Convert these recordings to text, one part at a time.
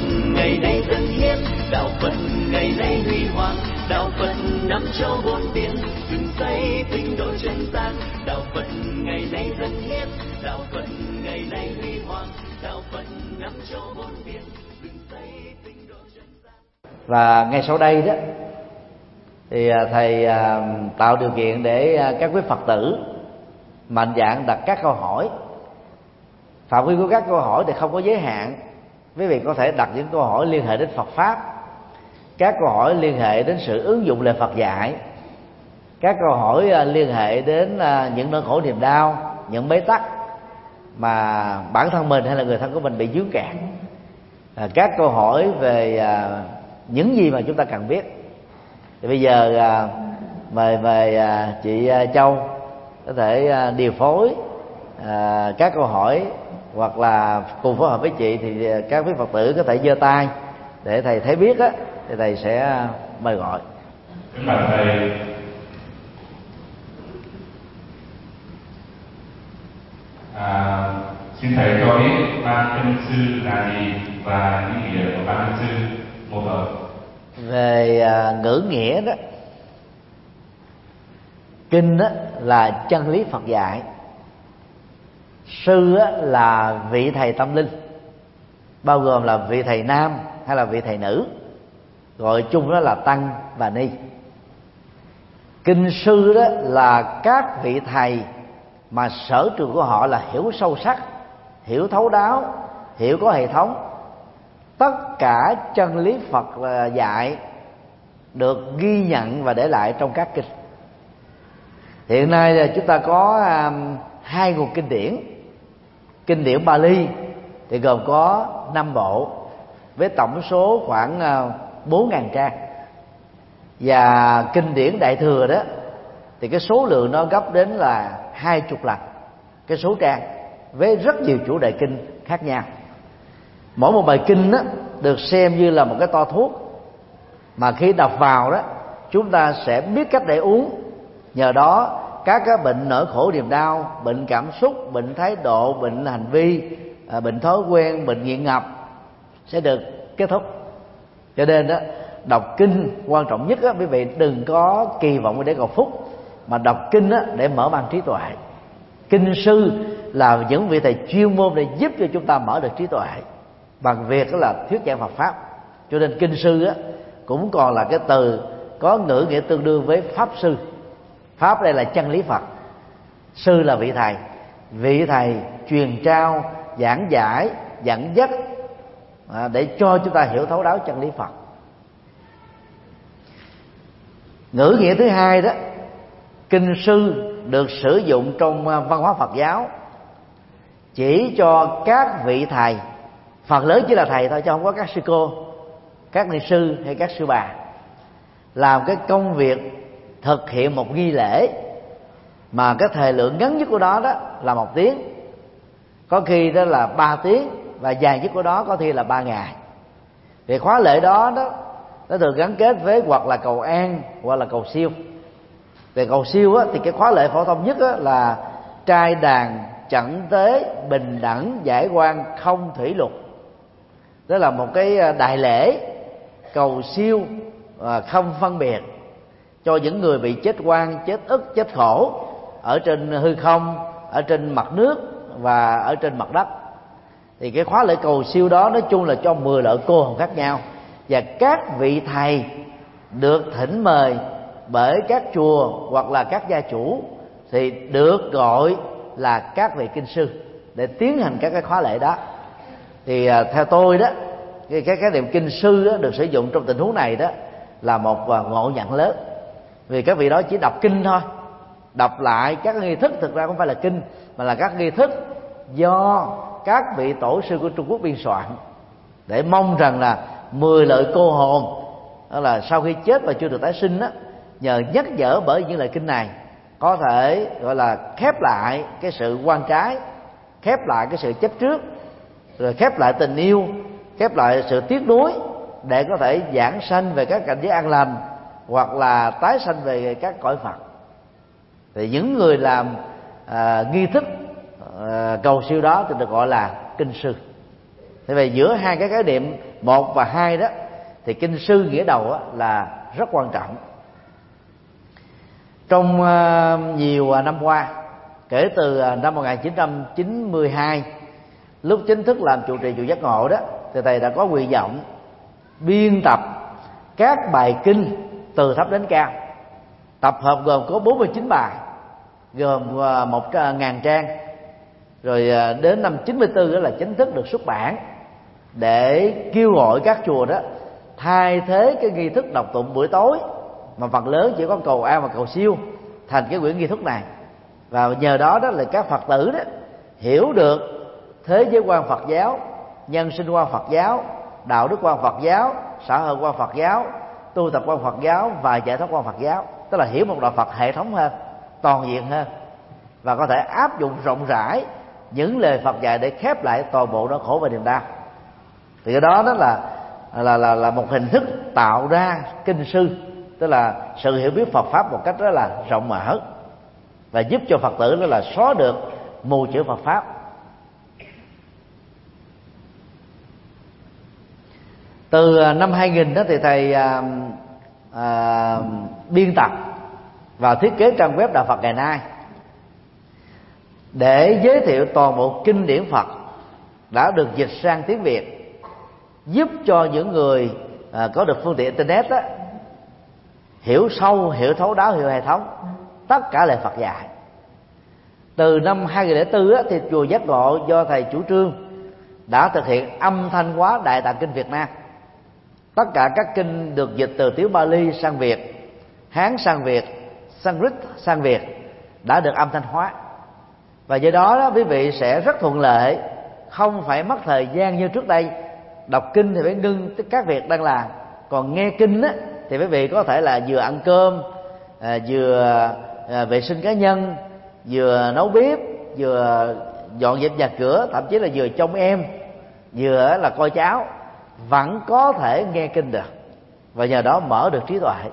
ngày nay dân hiến, đạo Phật ngày nay huy hoàng, đạo Phật năm châu bốn biển, dựng xây tinh độ chân gian. Đạo Phật ngày nay dân hiến, đạo Phật ngày nay huy hoàng, đạo Phật năm châu bốn biển, dựng xây tinh độ chân gian. Và ngay sau đây đó thì thầy tạo điều kiện để các quý Phật tử mạnh dạn đặt các câu hỏi. Phạm vi của các câu hỏi thì không có giới hạn. Quý vị có thể đặt những câu hỏi liên hệ đến Phật Pháp, các câu hỏi liên hệ đến sự ứng dụng lời Phật dạy, các câu hỏi liên hệ đến những nỗi khổ niềm đau, những bế tắc mà bản thân mình hay là người thân của mình bị vướng kẹt, các câu hỏi về những gì mà chúng ta cần biết. Thì bây giờ mời chị Châu có thể điều phối các câu hỏi, hoặc là cùng phối hợp với chị thì các quý Phật tử có thể giơ tay để thầy thấy biết á, thì thầy sẽ mời gọi. Kính bạch thầy, xin thầy cho biết ban kinh sư là gì và ý nghĩa của ban kinh sư một hợp. Về ngữ nghĩa đó, kinh đó là chân lý Phật dạy, sư là vị thầy tâm linh, bao gồm là vị thầy nam hay là vị thầy nữ, gọi chung đó là tăng và ni. Kinh sư đó là các vị thầy mà sở trường của họ là hiểu sâu sắc, hiểu thấu đáo, hiểu có hệ thống. Tất cả chân lý Phật dạy được ghi nhận và để lại trong các kinh. Hiện nay chúng ta có hai nguồn kinh điển. Kinh điển Bali thì gồm có 5 bộ với tổng số khoảng 4.000 trang, và kinh điển Đại Thừa đó thì cái số lượng nó gấp đến là 20 lần cái số trang, với rất nhiều chủ đề kinh khác nhau. Mỗi một bài kinh đó được xem như là một cái toa thuốc mà khi đọc vào đó chúng ta sẽ biết cách để uống. Nhờ đó các cái bệnh nỗi khổ niềm đau, bệnh cảm xúc, bệnh thái độ, bệnh hành vi, bệnh thói quen, bệnh nghiện ngập sẽ được kết thúc. Cho nên đó, đọc kinh quan trọng nhất đó, quý vị đừng có kỳ vọng để cầu phúc, mà đọc kinh đó để mở mang trí tuệ. Kinh sư là những vị thầy chuyên môn để giúp cho chúng ta mở được trí tuệ bằng việc đó là thuyết giảng Phật pháp. Cho nên kinh sư á cũng còn là cái từ có ngữ nghĩa tương đương với pháp sư. Pháp đây là chân lý Phật, sư là vị thầy truyền trao, giảng giải, dẫn dắt để cho chúng ta hiểu thấu đáo chân lý Phật. Ngữ nghĩa thứ hai đó, kinh sư được sử dụng trong văn hóa Phật giáo chỉ cho các vị thầy, phần lớn chỉ là thầy thôi chứ không có các sư cô, các ni sư hay các sư bà, làm cái công việc thực hiện một nghi lễ mà cái thời lượng ngắn nhất của đó đó là 1 tiếng, có khi đó là 3 tiếng, và dài nhất của đó có khi là 3 ngày. Thì khóa lễ đó nó thường gắn kết với hoặc là cầu an hoặc là cầu siêu. Về cầu siêu á, thì cái khóa lễ phổ thông nhất á, là trai đàn chẩn tế bình đẳng giải oan không thủy lục. Đó là một cái đại lễ cầu siêu không phân biệt cho những người bị chết oan, chết ức, chết khổ ở trên hư không, ở trên mặt nước và ở trên mặt đất. Thì cái khóa lễ cầu siêu đó nói chung là cho 10 loại cô hồn khác nhau, và các vị thầy được thỉnh mời bởi các chùa hoặc là các gia chủ thì được gọi là các vị kinh sư để tiến hành các cái khóa lễ đó. Thì theo tôi đó, cái khái niệm kinh sư đó, được sử dụng trong tình huống này đó là một ngộ nhận lớn, vì các vị đó chỉ đọc kinh thôi, đọc lại các nghi thức, thực ra không phải là kinh mà là các nghi thức do các vị tổ sư của Trung Quốc biên soạn, để mong rằng là 10 lợi cô hồn, đó là sau khi chết và chưa được tái sinh đó, nhờ nhắc nhở bởi những lời kinh này có thể gọi là khép lại cái sự oan trái, khép lại cái sự chấp trước, rồi khép lại tình yêu, khép lại sự tiếc nuối, để có thể giảng sanh về các cảnh giới an lành hoặc là tái sanh về các cõi Phật. Thì những người làm nghi thức cầu siêu đó thì được gọi là kinh sư. Thế vậy giữa hai cái khái niệm 1 và 2 đó thì kinh sư nghĩa đầu đó là rất quan trọng. Trong nhiều năm qua, kể từ năm 1992, lúc chính thức làm trụ trì chùa Giác Ngộ đó, thì thầy đã có nguyện vọng biên tập các bài kinh từ thấp đến cao. Tập hợp gồm có 49 bài, gồm 1.000 trang. Rồi đến năm 94 đó là chính thức được xuất bản, để kêu gọi các chùa đó thay thế cái nghi thức đọc tụng buổi tối mà phần lớn chỉ có cầu an và cầu siêu thành cái quyển nghi thức này. Và nhờ đó đó là các Phật tử đó hiểu được thế giới quan Phật giáo, nhân sinh quan Phật giáo, đạo đức quan Phật giáo, xã hội quan Phật giáo, tu tập quan Phật giáo và giải thoát quan Phật giáo. Tức là hiểu một đạo Phật hệ thống hơn, toàn diện hơn, và có thể áp dụng rộng rãi những lời Phật dạy để khép lại toàn bộ nỗi khổ và niềm đau. Thì cái đó là một hình thức tạo ra kinh sư, tức là sự hiểu biết Phật pháp một cách rất là rộng mở, và giúp cho Phật tử đó là xóa được mù chữ Phật pháp. Từ năm 2000 đó thì thầy biên tập và thiết kế trang web Đạo Phật ngày nay để giới thiệu toàn bộ kinh điển Phật đã được dịch sang tiếng Việt, giúp cho những người có được phương tiện internet đó, hiểu sâu, hiểu thấu đáo, hiểu hệ thống tất cả lời Phật dạy. Từ năm 2004 á, thì chùa Giác Ngộ do thầy chủ trương đã thực hiện âm thanh hóa Đại Tạng Kinh Việt Nam. Tất cả các kinh được dịch từ tiếng Bali sang Việt, Hán sang Việt, Sanskrit sang Việt đã được âm thanh hóa. Và do đó quý vị sẽ rất thuận lợi, không phải mất thời gian như trước đây. Đọc kinh thì phải ngưng các việc đang làm, còn nghe kinh á, thì quý vị có thể là vừa ăn cơm, vừa vệ sinh cá nhân, vừa nấu bếp, vừa dọn dẹp nhà cửa, thậm chí là vừa trông em, vừa là coi cháu, vẫn có thể nghe kinh được, và nhờ đó mở được trí tuệ.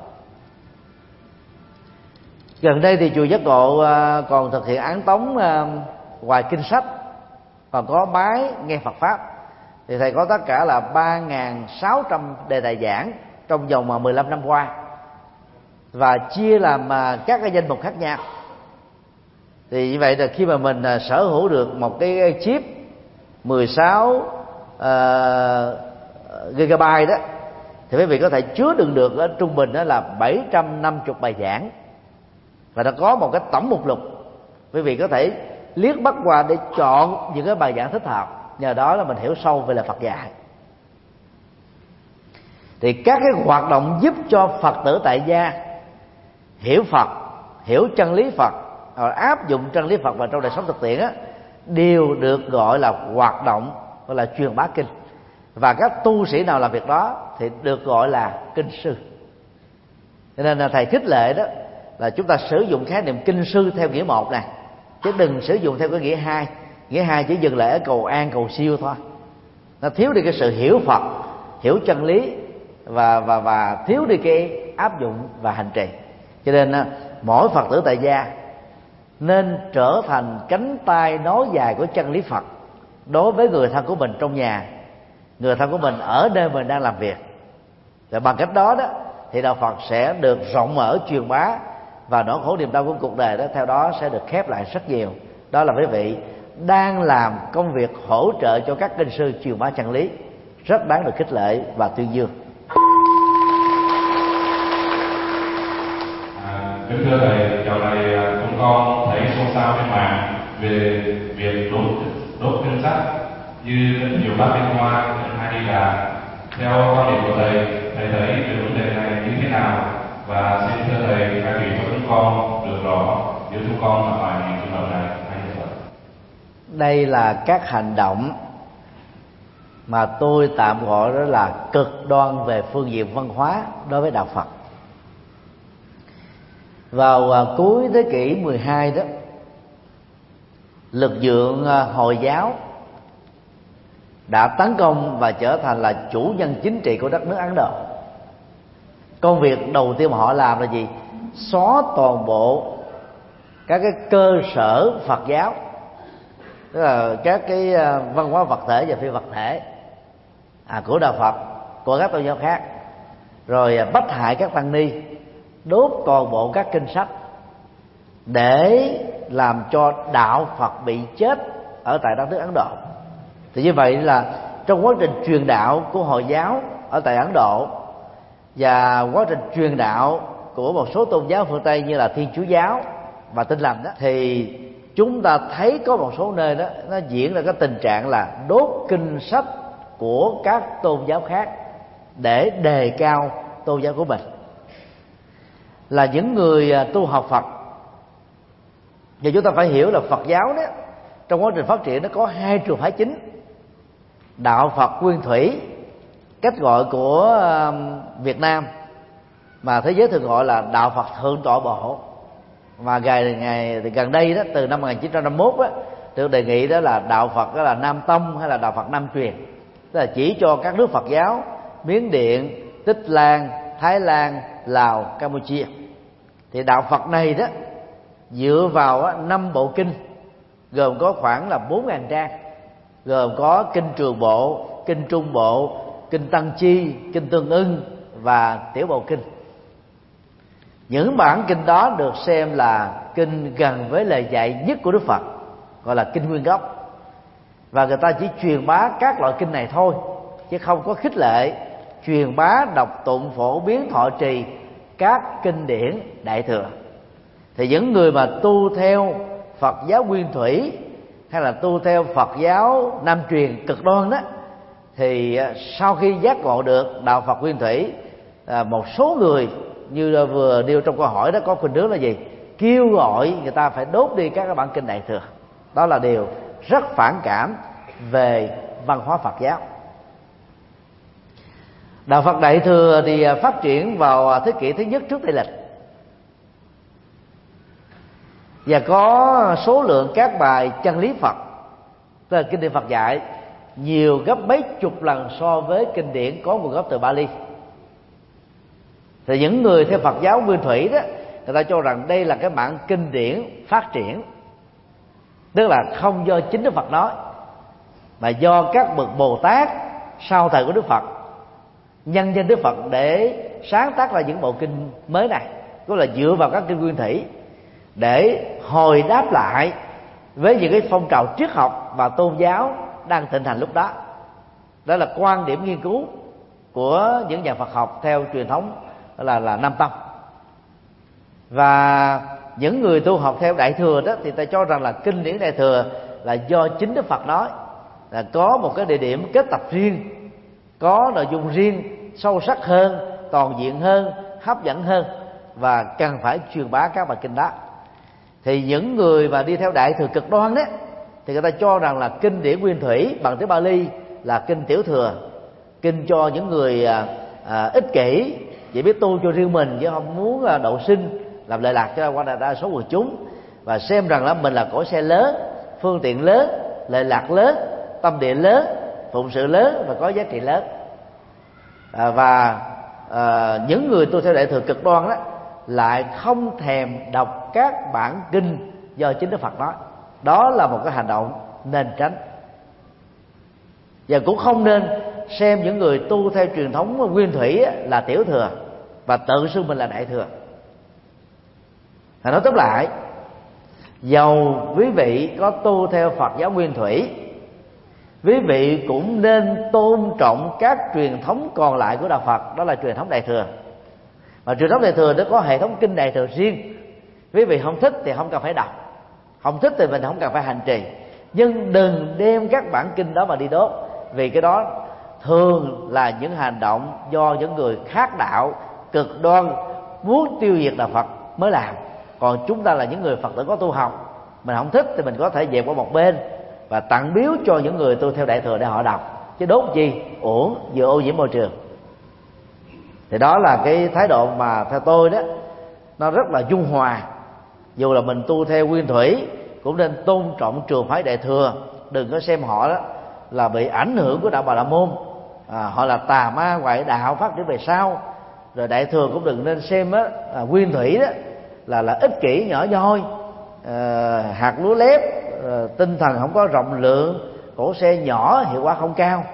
Gần đây thì chùa Giác Ngộ còn thực hiện án tống ngoài kinh sách, còn có máy nghe Phật pháp. Thì thầy có tất cả là 3.600 đề tài giảng trong vòng 15 năm qua, và chia làm các cái danh mục khác nhau. Thì như vậy là khi mà mình sở hữu được một cái chip 16 GB đó, thì quý vị có thể chứa đựng được ở trung bình đó là 750 bài giảng, và nó có một cái tổng mục lục. Quý vị có thể liếc bắt qua để chọn những cái bài giảng thích hợp. Nhờ đó là mình hiểu sâu về lời Phật dạy. Thì các cái hoạt động giúp cho Phật tử tại gia hiểu Phật, hiểu chân lý Phật, rồi áp dụng chân lý Phật vào trong đời sống thực tiễn á, đều được gọi là hoạt động, gọi là truyền bá kinh. Và các tu sĩ nào làm việc đó thì được gọi là kinh sư. Cho nên là thầy khích lệ đó là chúng ta sử dụng khái niệm kinh sư theo nghĩa một này, chứ đừng sử dụng theo cái nghĩa hai. Nghĩa hai chỉ dừng lại ở cầu an, cầu siêu thôi. Nó thiếu đi cái sự hiểu Phật, hiểu chân lý, và thiếu đi cái áp dụng và hành trì. Cho nên mỗi Phật tử tại gia nên trở thành cánh tay nối dài của chân lý Phật đối với người thân của mình trong nhà, người thân của mình ở nơi mình đang làm việc. Và bằng cách đó đó thì đạo Phật sẽ được rộng mở truyền bá, và nỗi khổ niềm đau của cuộc đời đó theo đó sẽ được khép lại rất nhiều. Đó là quý vị đang làm công việc hỗ trợ cho các kinh sư truyền bá chân lý, rất đáng được khích lệ và tuyên dương. Kính thưa thầy, dạo này chúng con thấy xôn xao trên mạng về việc đốt kinh sách như rất nhiều bác Liên Hoa hay đi làm. Theo quan điểm của thầy thấy về vấn đề này như thế nào? Và xin thưa thầy khai vị cho chúng con được rõ nếu chúng con gặp phải những trường hợp này hay không? Đây là các hành động mà tôi tạm gọi đó là cực đoan về phương diện văn hóa đối với đạo Phật. Vào cuối thế kỷ 12 đó, lực lượng Hồi giáo đã tấn công và trở thành là chủ nhân chính trị của đất nước Ấn Độ. Công việc đầu tiên mà họ làm là gì? Xóa toàn bộ các cái cơ sở Phật giáo, tức là các cái văn hóa vật thể và phi vật thể của đạo Phật, của các tôn giáo khác, rồi bách hại các tăng ni, đốt toàn bộ các kinh sách để làm cho đạo Phật bị chết ở tại đất nước Ấn Độ. Thì như vậy là trong quá trình truyền đạo của Hồi giáo ở tại Ấn Độ và quá trình truyền đạo của một số tôn giáo phương Tây như là Thiên Chúa giáo và Tin Lành đó, thì chúng ta thấy có một số nơi đó nó diễn ra cái tình trạng là đốt kinh sách của các tôn giáo khác để đề cao tôn giáo của mình. Là những người tu học Phật, và chúng ta phải hiểu là Phật giáo đó trong quá trình phát triển nó có hai trường phái chính: đạo Phật Nguyên Thủy, cách gọi của Việt Nam mà thế giới thường gọi là đạo Phật Thượng Tọa Bộ, và ngày gần đây đó, từ năm 1951 á, được đề nghị đó là đạo Phật đó là Nam Tông hay là đạo Phật Nam Truyền, tức là chỉ cho các nước Phật giáo Miến Điện, Tích Lan, Thái Lan, Lào, Campuchia. Thì đạo Phật này đó dựa vào 5 bộ kinh gồm có khoảng là 4.000 trang, gồm có kinh Trường Bộ, kinh Trung Bộ, kinh Tăng Chi, kinh Tương Ưng và Tiểu Bộ Kinh. Những bản kinh đó được xem là kinh gần với lời dạy nhất của Đức Phật, gọi là kinh nguyên gốc, và người ta chỉ truyền bá các loại kinh này thôi, chứ không có khích lệ truyền bá, đọc tụng, phổ biến, thọ trì các kinh điển Đại Thừa. Thì những người mà tu theo Phật giáo Nguyên Thủy hay là tu theo Phật giáo Nam Truyền cực đoan đó, thì sau khi giác ngộ được đạo Phật Nguyên Thủy, một số người như vừa nêu trong câu hỏi đó có khuynh hướng là gì? Kêu gọi người ta phải đốt đi các bản kinh Đại Thừa. Đó là điều rất phản cảm về văn hóa Phật giáo. Đạo Phật Đại Thừa thì phát triển vào thế kỷ thứ nhất trước Tây lịch, và có số lượng các bài chân lý Phật, tức là kinh điển Phật dạy, nhiều gấp mấy chục lần so với kinh điển có nguồn gốc từ Bali. Thì những người theo Phật giáo Nguyên Thủy đó, người ta cho rằng đây là cái bản kinh điển phát triển, tức là không do chính Đức Phật nói, mà do các bậc Bồ Tát sau thời của Đức Phật nhân danh Đức Phật để sáng tác ra những bộ kinh mới này, tức là dựa vào các kinh Nguyên Thủy để hồi đáp lại với những cái phong trào triết học và tôn giáo đang thịnh hành lúc đó. Đó là quan điểm nghiên cứu của những nhà Phật học theo truyền thống là Nam Tông. Và những người tu học theo Đại Thừa đó thì ta cho rằng là kinh điển Đại Thừa là do chính Đức Phật nói, là có một cái địa điểm kết tập riêng, có nội dung riêng, sâu sắc hơn, toàn diện hơn, hấp dẫn hơn, và cần phải truyền bá các bài kinh đó. Thì những người mà đi theo Đại Thừa cực đoan đó thì người ta cho rằng là kinh điển Nguyên Thủy bằng tiếng Bali là kinh tiểu thừa, kinh cho những người ích kỷ, chỉ biết tu cho riêng mình chứ không muốn độ sinh, làm lệ lạc cho qua đa số quần chúng, và xem rằng là mình là cỗ xe lớn, phương tiện lớn, lệ lạc lớn, tâm địa lớn, phụng sự lớn và có giá trị lớn. Những người tu theo Đại Thừa cực đoan đó lại không thèm đọc các bản kinh do chính Đức Phật nói. Đó là một cái hành động nên tránh, và cũng không nên xem những người tu theo truyền thống Nguyên Thủy là tiểu thừa và tự xưng mình là Đại Thừa. Nói tóm lại, dầu quý vị có tu theo Phật giáo Nguyên Thủy, quý vị cũng nên tôn trọng các truyền thống còn lại của đạo Phật, đó là truyền thống Đại Thừa. Và truyền thống Đại Thừa nó có hệ thống kinh Đại Thừa riêng. Quý vị không thích thì không cần phải đọc, không thích thì mình không cần phải hành trì, nhưng đừng đem các bản kinh đó mà đi đốt, vì cái đó thường là những hành động do những người khác đạo cực đoan muốn tiêu diệt đạo Phật mới làm. Còn chúng ta là những người Phật tử có tu học, mình không thích thì mình có thể dẹp qua một bên và tặng biếu cho những người tu theo Đại Thừa để họ đọc, chứ đốt gì uổng, vừa ô nhiễm môi trường. Thì đó là cái thái độ mà theo tôi đó, nó rất là dung hòa. Dù là mình tu theo Nguyên Thủy cũng nên tôn trọng trường phái Đại Thừa, đừng có xem họ đó là bị ảnh hưởng của đạo Bà La Môn, họ là tà ma ngoại đạo phát triển về sau. Rồi Đại Thừa cũng đừng nên xem á, Nguyên Thủy đó là ích kỷ nhỏ nhoi, hạt lúa lép, tinh thần không có rộng lượng, cỗ xe nhỏ, hiệu quả không cao.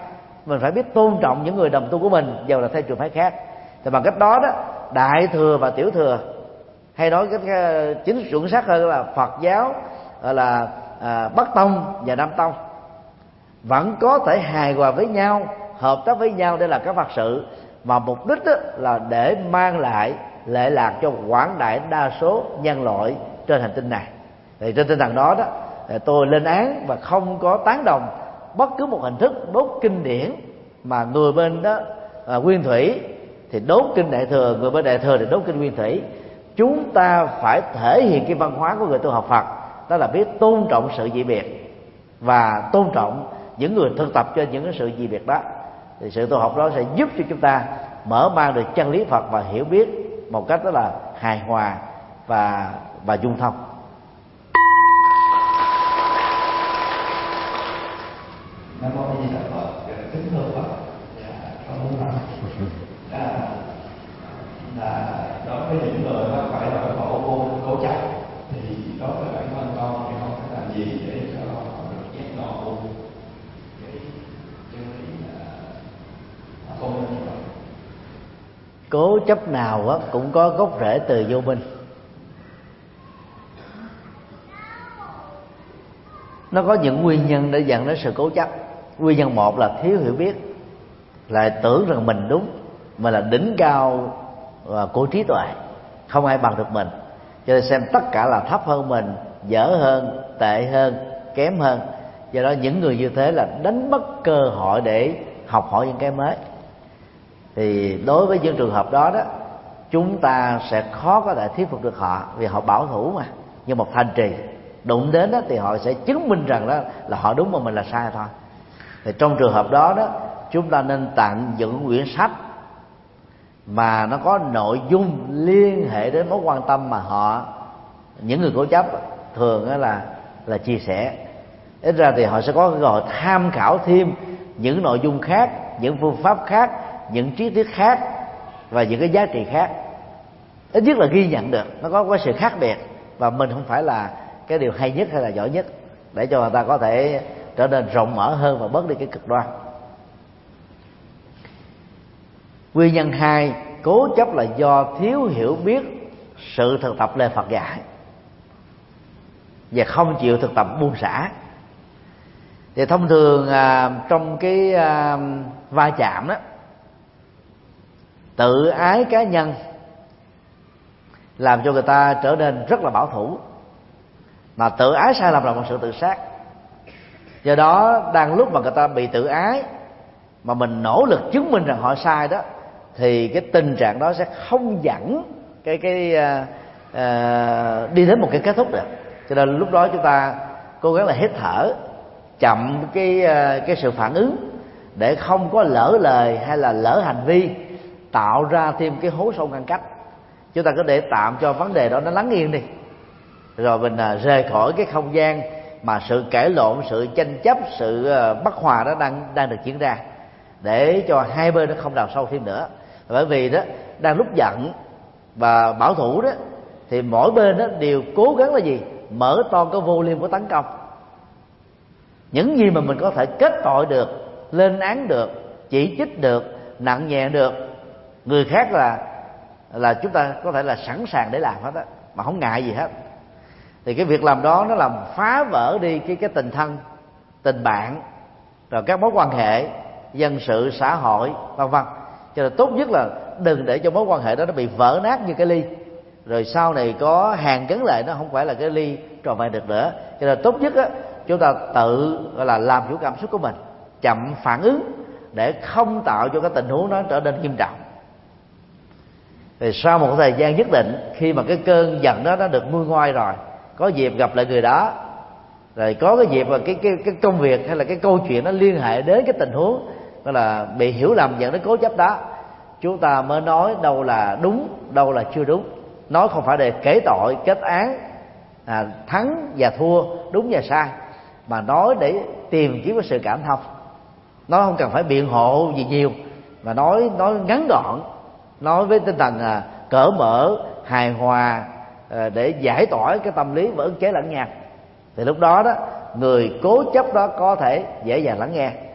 mình phải biết tôn trọng những người đồng tu của mình, dầu là theo trường phái khác. Thì bằng cách đó đó, đại thừa và tiểu thừa, hay nói cách chính chuẩn xác hơn là Phật giáo gọi là Bắc tông và Nam tông, vẫn có thể hài hòa với nhau, hợp tác với nhau để làm các Phật sự, mà mục đích là để mang lại lệ lạc cho quảng đại đa số nhân loại trên hành tinh này. Thì trên tinh thần đó đó, tôi lên án và không có tán đồng bất cứ một hình thức đốt kinh điển mà người bên đó nguyên thủy thì đốt kinh đại thừa, người bên đại thừa thì đốt kinh nguyên thủy. Chúng ta phải thể hiện cái văn hóa của người tu học Phật, đó là biết tôn trọng sự dị biệt và tôn trọng những người thực tập cho những cái sự dị biệt đó. Thì sự tu học đó sẽ giúp cho chúng ta mở mang được chân lý Phật và hiểu biết một cách đó là hài hòa và dung thông. Nam mô A Di Đà Phật. Kính thưa Phật, con muốn hỏi là đối với những người mắc phải nỗi khổ cố chấp thì đối với bản thân con thì con phải làm gì để cho họ được giác ngộ cái chân lý là không nên như vậy? Cố chấp nào cũng có gốc rễ từ vô minh. Nó có những nguyên nhân để dẫn đến sự cố chấp. Nguyên nhân một là thiếu hiểu biết, lại tưởng rằng mình đúng, mà là đỉnh cao của trí tuệ, không ai bằng được mình, cho nên xem tất cả là thấp hơn mình, dở hơn, tệ hơn, kém hơn. Do đó những người như thế là đánh mất cơ hội để học hỏi những cái mới. Thì đối với những trường hợp đó đó, chúng ta sẽ khó có thể thuyết phục được họ, vì họ bảo thủ mà, như một thanh trì đụng đến đó thì họ sẽ chứng minh rằng đó là họ đúng mà mình là sai thôi. Thì trong trường hợp đó đó, chúng ta nên tặng những quyển sách mà nó có nội dung liên hệ đến mối quan tâm mà họ, những người cố chấp thường là chia sẻ. Ít ra thì họ sẽ có cơ hội tham khảo thêm những nội dung khác, những phương pháp khác, những triết thuyết khác và những cái giá trị khác. Ít nhất là ghi nhận được nó có cái sự khác biệt, và mình không phải là cái điều hay nhất hay là giỏi nhất, để cho người ta có thể trở nên rộng mở hơn và bớt đi cái cực đoan. Nguyên nhân hai, cố chấp là do thiếu hiểu biết sự thực tập lời Phật dạy và không chịu thực tập buông xả. Thì thông thường trong cái va chạm đó, tự ái cá nhân làm cho người ta trở nên rất là bảo thủ, mà tự ái sai lầm là một sự tự sát. Do đó đang lúc mà người ta bị tự ái mà mình nỗ lực chứng minh rằng họ sai đó, thì cái tình trạng đó sẽ không dẫn đi đến một cái kết thúc được. Cho nên lúc đó chúng ta cố gắng là hít thở, chậm cái sự phản ứng để không có lỡ lời hay là lỡ hành vi, tạo ra thêm cái hố sâu ngăn cách. Chúng ta có để tạm cho vấn đề đó nó lắng yên đi, rồi mình rời khỏi cái không gian mà sự cãi lộn, sự tranh chấp, sự bất hòa đó đang được diễn ra, để cho hai bên nó không đào sâu thêm nữa. Bởi vì đó đang lúc giận và bảo thủ đó, thì mỗi bên đó đều cố gắng là gì? Mở to cái volume của tấn công. Những gì mà mình có thể kết tội được, lên án được, chỉ trích được, nặng nhẹ được, người khác là chúng ta có thể là sẵn sàng để làm hết á, mà không ngại gì hết. Thì cái việc làm đó nó làm phá vỡ đi cái tình thân, tình bạn, rồi các mối quan hệ dân sự, xã hội, vân vân. Cho nên tốt nhất là đừng để cho mối quan hệ đó nó bị vỡ nát như cái ly, rồi sau này có hàng gắn lại, nó không phải là cái ly tròn vẹn được nữa. Cho nên tốt nhất á, chúng ta tự gọi là làm chủ cảm xúc của mình, chậm phản ứng để không tạo cho cái tình huống đó trở nên nghiêm trọng. Thì sau một thời gian nhất định, khi mà cái cơn giận đó nó được nguôi ngoai rồi, có dịp gặp lại người đó, rồi có cái dịp mà cái công việc hay là cái câu chuyện nó liên hệ đến cái tình huống gọi là bị hiểu lầm dẫn đến cố chấp đó, chúng ta mới nói đâu là đúng, đâu là chưa đúng. Nói không phải để kể tội, kết án, thắng và thua, đúng và sai, mà nói để tìm kiếm cái sự cảm thông. Nói không cần phải biện hộ gì nhiều, mà nói ngắn gọn, nói với tinh thần cởi mở, hài hòa, để giải tỏa cái tâm lý và ức chế lẫn nhau. Thì lúc đó đó, người cố chấp đó có thể dễ dàng lắng nghe.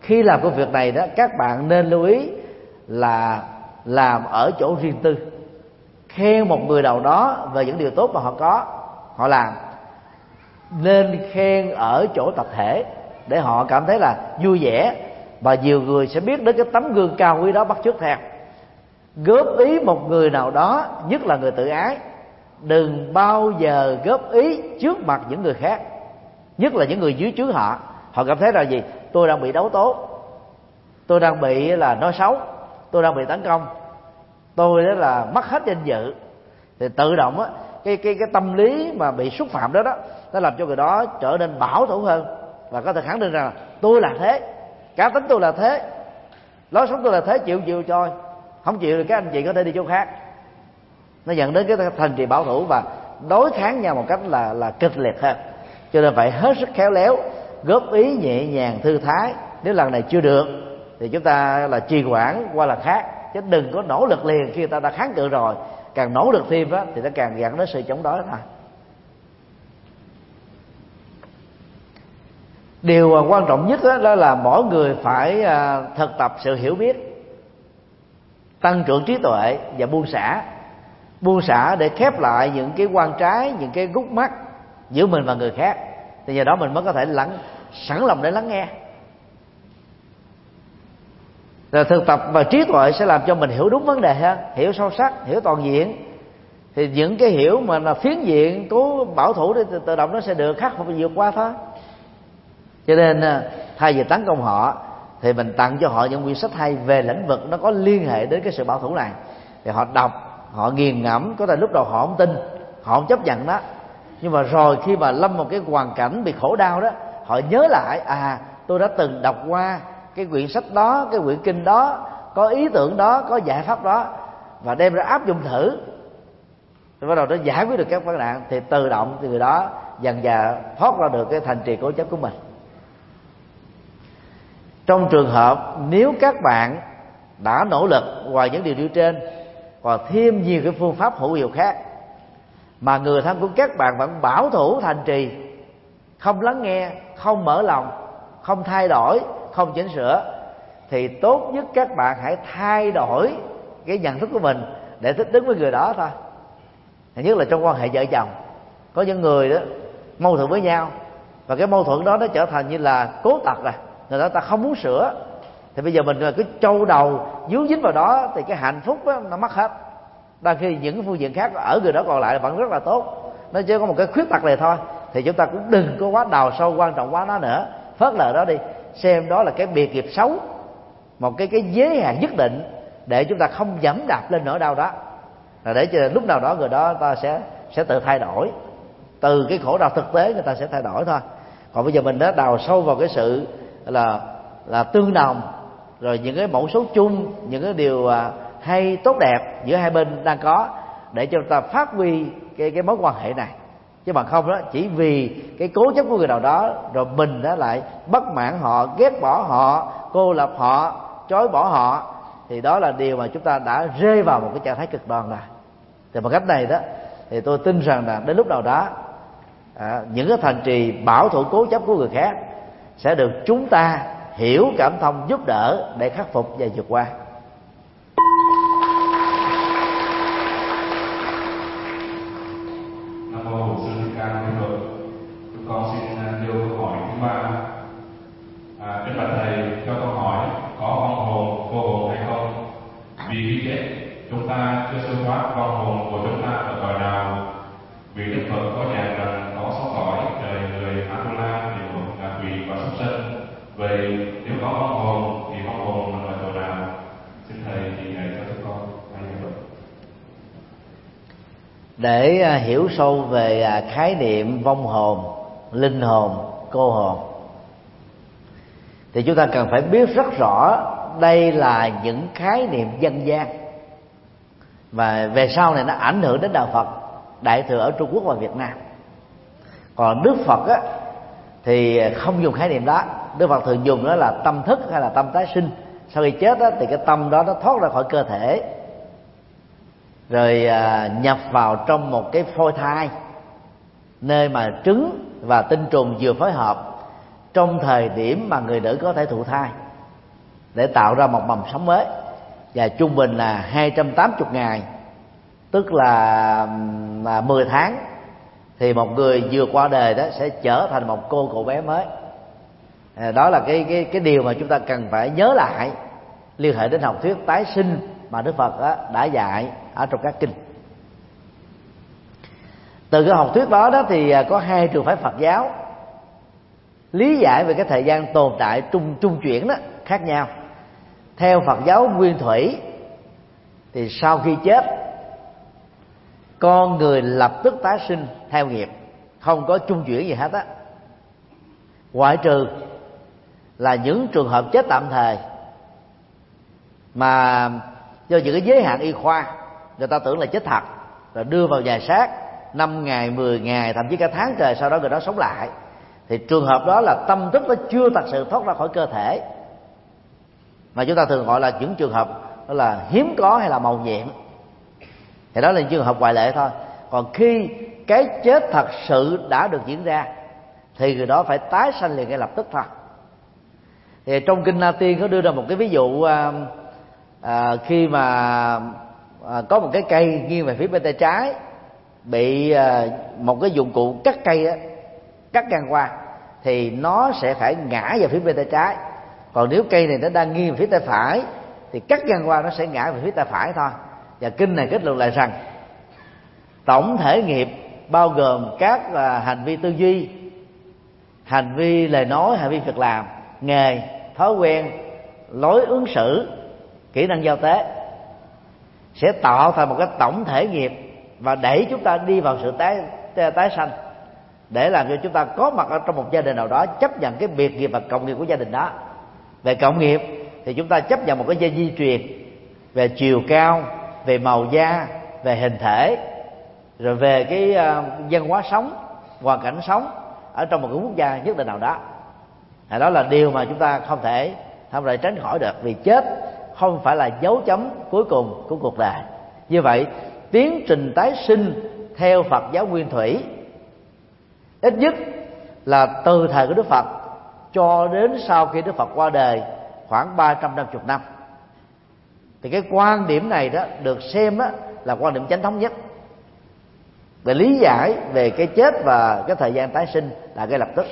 Khi làm công việc này đó, các bạn nên lưu ý là làm ở chỗ riêng tư. Khen một người nào đó về những điều tốt mà họ làm, nên khen ở chỗ tập thể để họ cảm thấy là vui vẻ, và nhiều người sẽ biết đến cái tấm gương cao quý đó bắt chước theo. Góp ý một người nào đó, nhất là người tự ái, đừng bao giờ góp ý trước mặt những người khác, nhất là những người dưới trướng họ. Họ cảm thấy là gì? Tôi đang bị đấu tố, tôi đang bị là nói xấu, tôi đang bị tấn công, tôi đó là mất hết danh dự. Thì tự động á, cái tâm lý mà bị xúc phạm đó nó làm cho người đó trở nên bảo thủ hơn, và có thể khẳng định rằng tôi là thế, cá tính tôi là thế, lối sống tôi là thế, chịu cho, không chịu thì các anh chị có thể đi chỗ khác. Nó dẫn đến cái thành trì bảo thủ và đối kháng nhau một cách là kịch liệt hơn. Cho nên phải hết sức khéo léo, góp ý nhẹ nhàng thư thái. Nếu lần này chưa được thì chúng ta là trì hoãn qua lần khác, chứ đừng có nỗ lực liền khi người ta đã kháng cự rồi. Càng nỗ lực thêm đó thì nó càng dẫn đến sự chống đối thôi. Điều quan trọng nhất đó là mỗi người phải thực tập sự hiểu biết, tăng trưởng trí tuệ và buông xả để khép lại những cái quan trái, những cái gút mắt giữa mình và người khác. Thì nhờ đó mình mới có thể sẵn lòng để lắng nghe. Rồi thực tập và trí tuệ sẽ làm cho mình hiểu đúng vấn đề hơn, hiểu sâu sắc, hiểu toàn diện. Thì những cái hiểu mà là phiến diện, cố bảo thủ thì tự động nó sẽ được khắc phục và vượt qua thôi. Cho nên thay vì tấn công họ thì mình tặng cho họ những quyển sách hay về lĩnh vực nó có liên hệ đến cái sự bảo thủ này. Thì họ đọc, họ nghiền ngẫm, có thể lúc đầu họ không tin, họ không chấp nhận đó, nhưng mà rồi khi mà lâm một cái hoàn cảnh bị khổ đau đó, họ nhớ lại tôi đã từng đọc qua cái quyển sách đó, cái quyển kinh đó, có ý tưởng đó, có giải pháp đó, và đem ra áp dụng thử, rồi bắt đầu nó giải quyết được các vấn nạn. Thì tự động từ người đó dần dà thoát ra được cái thành trì cố chấp của mình. Trong trường hợp nếu các bạn đã nỗ lực ngoài những điều nêu trên, và thêm nhiều cái phương pháp hữu hiệu khác, mà người thân của các bạn vẫn bảo thủ thành trì, không lắng nghe, không mở lòng, không thay đổi, không chỉnh sửa, thì tốt nhất các bạn hãy thay đổi cái nhận thức của mình để thích ứng với người đó thôi. Nhất là trong quan hệ vợ chồng, có những người đó mâu thuẫn với nhau, và cái mâu thuẫn đó nó trở thành như là cố tật rồi, người ta không muốn sửa. Thì bây giờ mình cứ trâu đầu dướng dính vào đó thì cái hạnh phúc đó, nó mất hết. Đang khi những phương diện khác ở người đó còn lại vẫn rất là tốt, nó chỉ có một cái khuyết tật này thôi. Thì chúng ta cũng đừng có quá đào sâu quan trọng quá nó nữa, phớt lờ đó đi, xem đó là cái biệt nghiệp xấu, một cái giới hạn nhất định để chúng ta không dẫm đạp lên nỗi đau đó, là để cho lúc nào đó người đó ta sẽ tự thay đổi. Từ cái khổ đau thực tế người ta sẽ thay đổi thôi. Còn bây giờ mình đã đào sâu vào cái sự là tương đồng, rồi những cái mẫu số chung, những cái điều hay tốt đẹp giữa hai bên đang có, để cho ta phát huy cái mối quan hệ này. Chứ bằng không đó, chỉ vì cái cố chấp của người nào đó, rồi mình đã lại bất mãn họ, ghét bỏ họ, cô lập họ, chối bỏ họ, thì đó là điều mà chúng ta đã rơi vào một cái trạng thái cực đoan rồi. Thì bằng cách này đó, thì tôi tin rằng là đến lúc nào đó những cái thành trì bảo thủ cố chấp của người khác sẽ được chúng ta hiểu, cảm thông, giúp đỡ để khắc phục và vượt qua. Nam mô Bổn Sư Thích Ca Mâu Ni Phật. Chúng con xin nêu câu hỏi thứ 3. Kính bạch thầy, cho câu hỏi có vong hồn, vô hồn hay không? Vì khi chết chúng ta chưa siêu thoát, vong hồn của chúng ta ở cõi nào? Vì Đức Phật có giảng rằng có 6 cõi: trời, người, Atula, địa ngục, ngạ quỷ và súc sinh. Vậy nếu có vong hồn thì vong hồn nằm ở chỗ nào? Xin thầy chỉ dạy cho chúng con. Để hiểu sâu về khái niệm vong hồn, linh hồn, cô hồn, thì chúng ta cần phải biết rất rõ đây là những khái niệm dân gian, và về sau này nó ảnh hưởng đến đạo Phật Đại thừa ở Trung Quốc và Việt Nam. Còn Đức Phật á, thì không dùng khái niệm đó. Đức Phật thường dùng đó là tâm thức hay là tâm tái sinh. Sau khi chết á, thì cái tâm đó nó thoát ra khỏi cơ thể, rồi nhập vào trong một cái phôi thai, nơi mà trứng và tinh trùng vừa phối hợp trong thời điểm mà người nữ có thể thụ thai. để tạo ra một mầm sống mới, và trung bình là 280 ngày, tức là 10 tháng thì một người vừa qua đời đó sẽ trở thành một cậu bé mới. Đó là cái điều mà chúng ta cần phải nhớ lại liên hệ đến học thuyết tái sinh mà Đức Phật đã dạy ở trong các kinh. Từ cái học thuyết đó thì có hai trường phái Phật giáo lý giải về cái thời gian tồn tại trung chuyển đó khác nhau. Theo Phật giáo Nguyên Thủy thì sau khi chết, con người lập tức tái sinh theo nghiệp, không có trung chuyển gì hết á, ngoại trừ là những trường hợp chết tạm thời mà do những cái giới hạn y khoa người ta tưởng là chết thật, rồi đưa vào nhà xác 5 ngày, 10 ngày, thậm chí cả tháng trời sau đó người đó sống lại, thì trường hợp đó là tâm thức nó chưa thật sự thoát ra khỏi cơ thể, mà chúng ta thường gọi là những trường hợp đó là hiếm có hay là mầu nhiệm. Thì đó là những trường hợp ngoại lệ thôi. Còn khi cái chết thật sự đã được diễn ra thì người đó phải tái sanh liền ngay lập tức thôi. Thì trong kinh Na Tiên có đưa ra một cái ví dụ, khi mà có một cái cây nghiêng về phía bên tay trái, bị một cái dụng cụ cắt cây đó, cắt ngang qua, thì nó sẽ phải ngã về phía bên tay trái. Còn nếu cây này nó đang nghiêng về phía tay phải thì cắt ngang qua nó sẽ ngã về phía tay phải thôi. Và kinh này kết luận lại rằng tổng thể nghiệp bao gồm các hành vi tư duy, hành vi lời nói, hành vi việc làm, nghề, thói quen, lối ứng xử, kỹ năng giao tế, sẽ tạo thành một cái tổng thể nghiệp và đẩy chúng ta đi vào sự tái sanh, để làm cho chúng ta có mặt ở trong một gia đình nào đó, chấp nhận cái biệt nghiệp và cộng nghiệp của gia đình đó. Về cộng nghiệp thì chúng ta chấp nhận một cái dây di truyền về chiều cao, về màu da, về hình thể, rồi về cái văn hóa sống, hoàn cảnh sống ở trong một cái quốc gia nhất định nào đó. Đó là điều mà chúng ta không thể tránh khỏi được, vì chết không phải là dấu chấm cuối cùng của cuộc đời. Như vậy, tiến trình tái sinh theo Phật giáo Nguyên Thủy ít nhất là từ thời của Đức Phật cho đến sau khi Đức Phật qua đời khoảng 350 năm. Thì cái quan điểm này đó được xem đó là quan điểm chánh thống nhất để lý giải về cái chết và cái thời gian tái sinh là ngay lập tức.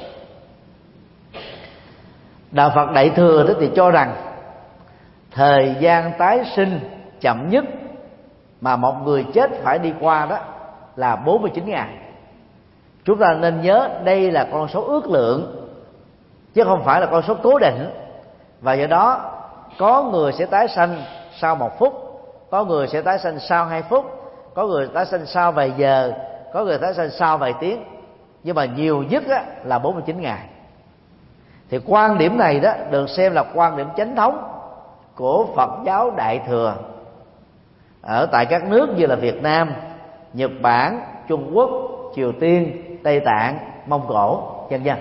Đạo Phật Đại Thừa đó thì cho rằng thời gian tái sinh chậm nhất mà một người chết phải đi qua đó là 49 ngày. Chúng ta nên nhớ đây là con số ước lượng chứ không phải là con số cố định, và do đó có người sẽ tái sanh sau 1 phút, có người sẽ tái sanh sau 2 phút, có người tái sanh sau vài giờ, có người tái sanh sau vài tiếng, nhưng mà nhiều nhất là 49 ngày. Thì quan điểm này đó được xem là quan điểm chánh thống của Phật giáo Đại Thừa ở tại các nước như là Việt Nam, Nhật Bản, Trung Quốc, Triều Tiên, Tây Tạng, Mông Cổ, vân vân.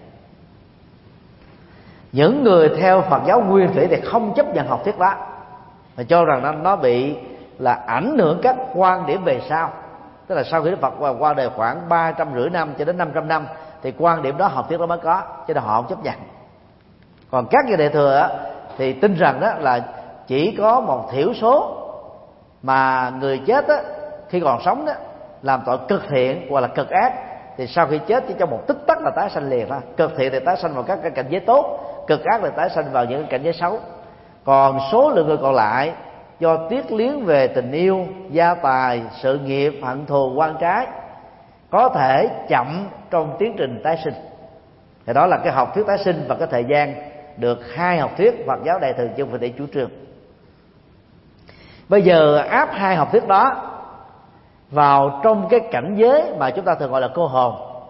Những người theo Phật giáo Nguyên Thủy thì không chấp nhận học thuyết đó, mà cho rằng nó bị là ảnh hưởng các quan điểm về sau. Tức là sau khi Đức Phật qua đời khoảng 350 năm cho đến 500 năm thì quan điểm đó, học thuyết đó mới có, cho nên họ không chấp nhận. Còn các vị Đại Thừa thì tin rằng đó là chỉ có một thiểu số mà người chết khi còn sống đó làm tội cực thiện hoặc là cực ác, thì sau khi chết chỉ trong một tích tắc là tái sanh liền thôi. Cực thiện thì tái sanh vào các cái cảnh giới tốt, cực ác là tái sanh vào những cảnh giới xấu. Còn số lượng người còn lại do tiếc liếng về tình yêu, gia tài, sự nghiệp, hận thù, oan trái, có thể chậm trong tiến trình tái sinh. Thì đó là cái học thuyết tái sinh và cái thời gian được hai học thuyết Phật giáo Đại Thừa chung Phật tỷ chủ trương. Bây giờ áp hai học thuyết đó vào trong cái cảnh giới mà chúng ta thường gọi là cô hồn,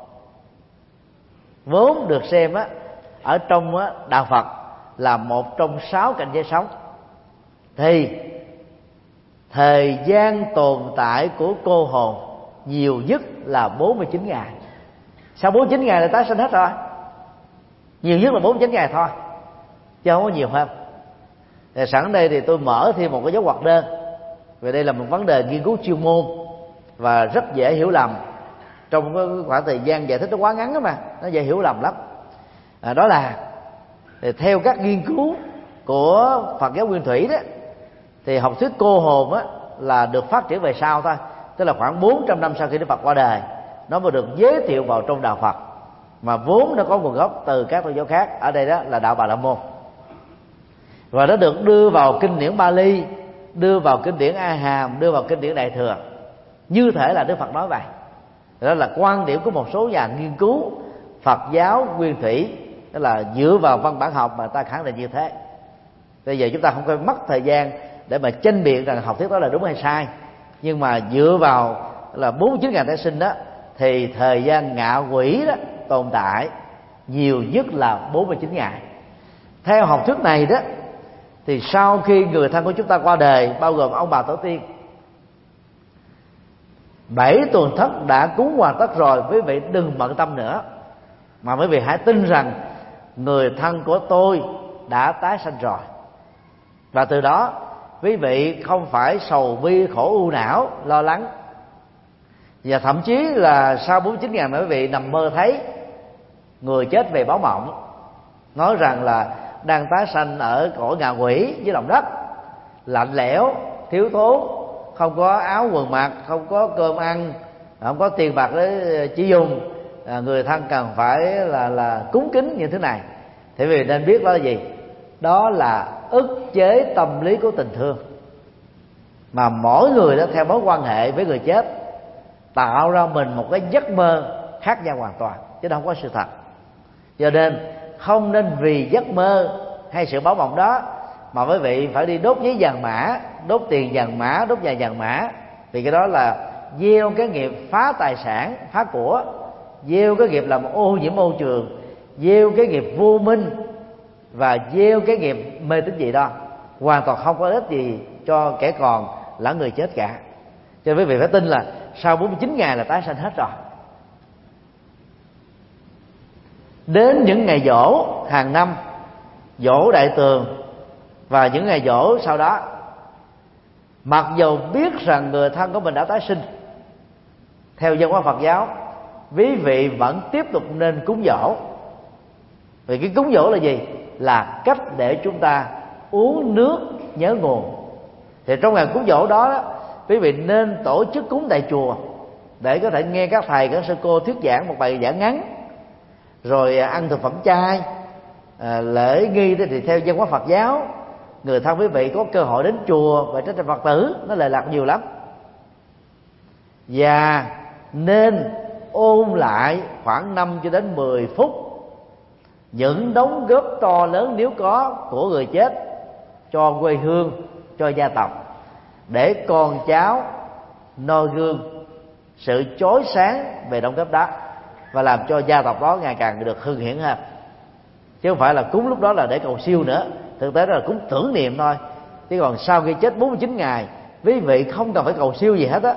vốn được xem ở trong đạo Phật là một trong 6 cảnh giới sống, thì thời gian tồn tại của cô hồn nhiều nhất là 49 ngày. Sau 49 ngày là tái sinh hết rồi, nhiều nhất là 49 ngày thôi, chứ không có nhiều hơn. Thì sẵn đây thì tôi mở thêm một cái dấu ngoặc đơn, vì đây là một vấn đề nghiên cứu chuyên môn và rất dễ hiểu lầm. Trong cái khoảng thời gian giải thích nó quá ngắn đó mà, nó dễ hiểu lầm lắm. Đó là theo các nghiên cứu của Phật giáo Nguyên Thủy đó, thì học thuyết cô hồn á là được phát triển về sau thôi, tức là khoảng 400 năm sau khi Đức Phật qua đời, nó mới được giới thiệu vào trong đạo Phật, mà vốn nó có nguồn gốc từ các tôn giáo khác. Ở đây đó là đạo Bà La Môn, và nó được đưa vào kinh điển Bali, đưa vào kinh điển A Hàm, đưa vào kinh điển Đại Thừa, như thể là Đức Phật nói vậy. Đó là quan điểm của một số nhà nghiên cứu Phật giáo Nguyên Thủy, đó là dựa vào văn bản học mà ta khẳng định như thế. Bây giờ chúng ta không phải mất thời gian để mà tranh biện rằng học thuyết đó là đúng hay sai, nhưng mà dựa vào là 49.000 tái sinh đó, thì thời gian ngạ quỷ đó tồn tại nhiều nhất là 49 ngày. Theo học thuyết này đó, thì sau khi người thân của chúng ta qua đời, bao gồm ông bà tổ tiên, 7 tuần thất đã cúng hoàn tất rồi, quý vị đừng bận tâm nữa, mà quý vị hãy tin rằng người thân của tôi đã tái sanh rồi. Và từ đó quý vị không phải sầu bi khổ u não lo lắng. Và thậm chí là sau 49 ngày mà quý vị nằm mơ thấy người chết về báo mộng, nói rằng là đang tái sanh ở cõi ngạ quỷ dưới lòng đất, lạnh lẽo, thiếu thốn, không có áo quần mặc, không có cơm ăn, không có tiền bạc để chỉ dùng, người thân cần phải là cúng kính như thế này, thì quý vị nên biết đó là gì? Đó là ức chế tâm lý của tình thương, mà mỗi người đó theo mối quan hệ với người chết tạo ra mình một cái giấc mơ khác nhau hoàn toàn, chứ không có sự thật. Cho nên không nên vì giấc mơ hay sự báo mộng đó mà quý vị phải đi đốt giấy vàng mã, đốt tiền vàng mã, đốt nhà vàng mã, vì cái đó là gieo cái nghiệp phá tài sản, phá của, gieo cái nghiệp làm ô nhiễm môi trường, gieo cái nghiệp vô minh, và gieo cái nghiệp mê tín dị đoan, hoàn toàn không có ích gì cho kẻ còn lẫn người chết cả. Cho nên quý vị phải tin là sau 49 ngày là tái sanh hết rồi. Đến những ngày giỗ hàng năm, giỗ Đại Tường và những ngày giỗ sau đó, mặc dù biết rằng người thân của mình đã tái sinh, theo văn hóa Phật giáo, quý vị vẫn tiếp tục nên cúng giỗ. Vì cái cúng giỗ là gì? Là cách để chúng ta uống nước nhớ nguồn. Thì trong ngày cúng giỗ đó, quý vị nên tổ chức cúng tại chùa để có thể nghe các thầy, các sư cô thuyết giảng một bài giảng ngắn, rồi ăn thực phẩm chay. Lễ nghi thì theo văn hóa Phật giáo, người thân quý vị có cơ hội đến chùa và trở thành Phật tử, nó lệ lạc nhiều lắm. Và nên ôn lại khoảng 5 cho đến 10 phút những đóng góp to lớn nếu có của người chết cho quê hương, cho gia tộc, để con cháu noi gương sự chói sáng về đóng góp đó, và làm cho gia tộc đó ngày càng được hưng hiển hơn. Chứ không phải là cúng lúc đó là để cầu siêu nữa, thực tế đó là cúng tưởng niệm thôi. Chứ còn sau khi chết 49 ngày, quý vị không cần phải cầu siêu gì hết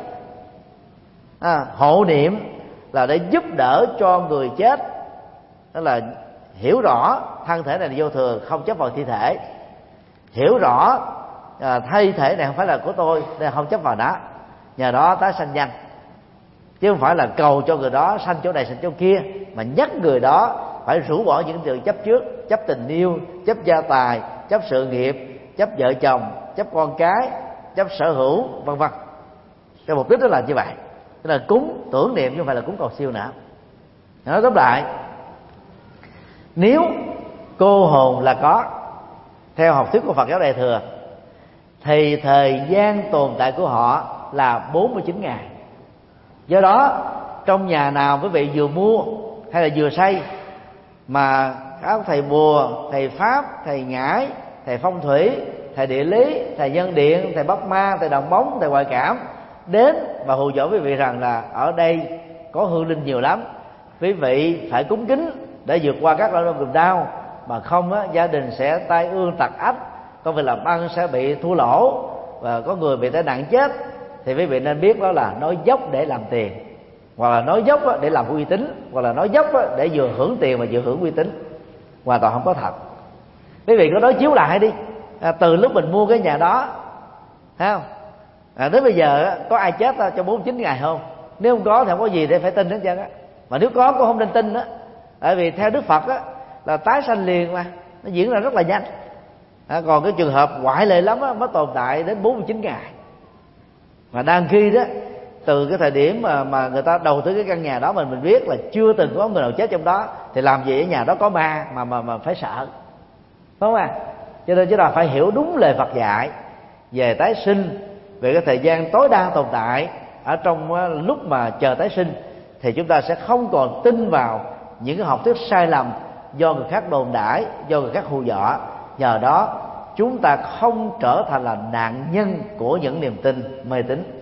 á. Hộ niệm là để giúp đỡ cho người chết, đó là hiểu rõ thân thể này là vô thường, không chấp vào thi thể, hiểu rõ thi thể này không phải là của tôi nên không chấp vào đó, nhờ đó tái sanh nhanh. Chứ không phải là cầu cho người đó sanh chỗ này sanh chỗ kia, mà nhắc người đó phải rũ bỏ những điều chấp trước, chấp tình yêu, chấp gia tài, chấp sự nghiệp, chấp vợ chồng, chấp con cái, chấp sở hữu, vân vân. Cái mục đích đó là như vậy. Tức là cúng tưởng niệm chứ không phải là cúng cầu siêu nữa. Nói tóm lại, nếu cô hồn là có, theo học thuyết của Phật giáo Đại Thừa, thì thời gian tồn tại của họ là 49 ngày. Do đó trong nhà nào quý vị vừa mua hay là vừa xây mà các thầy bùa, thầy pháp, thầy ngải, thầy phong thủy, thầy địa lý, thầy nhân điện, thầy bắc ma, thầy đồng bóng, thầy ngoại cảm đến và hù dỗ quý vị rằng là ở đây có hương linh nhiều lắm, quý vị phải cúng kính để vượt qua các nỗi niềm đau, mà không á, gia đình sẽ tai ương tật ách, công việc làm ăn sẽ bị thua lỗ và có người bị tai nạn chết, thì quý vị nên biết đó là nói dốc để làm tiền, hoặc là nói dốc để làm uy tín, hoặc là nói dốc để vừa hưởng tiền mà vừa hưởng uy tín, hoàn toàn không có thật. Quý vị có đối chiếu lại đi, từ lúc mình mua cái nhà đó, thấy không? Đến bây giờ có ai chết trong 49 ngày không? Nếu không có thì không có gì để phải tin hết trơn á. Mà nếu có cũng không nên tin đó, tại vì theo Đức Phật á là tái sanh liền mà, nó diễn ra rất là nhanh. Còn cái trường hợp ngoại lệ lắm á, mới tồn tại đến 49 ngày. Mà đang khi đó, từ cái thời điểm mà người ta đầu tư cái căn nhà đó, mình biết là chưa từng có người nào chết trong đó, thì làm gì ở nhà đó có ma mà phải sợ, đúng không ạ? Cho nên chúng ta phải hiểu đúng lời Phật dạy về tái sinh, về cái thời gian tối đa tồn tại ở trong lúc mà chờ tái sinh, thì chúng ta sẽ không còn tin vào những cái học thuyết sai lầm do người khác đồn đãi, do người khác hù dọa. Nhờ đó chúng ta không trở thành là nạn nhân của những niềm tin mê tín.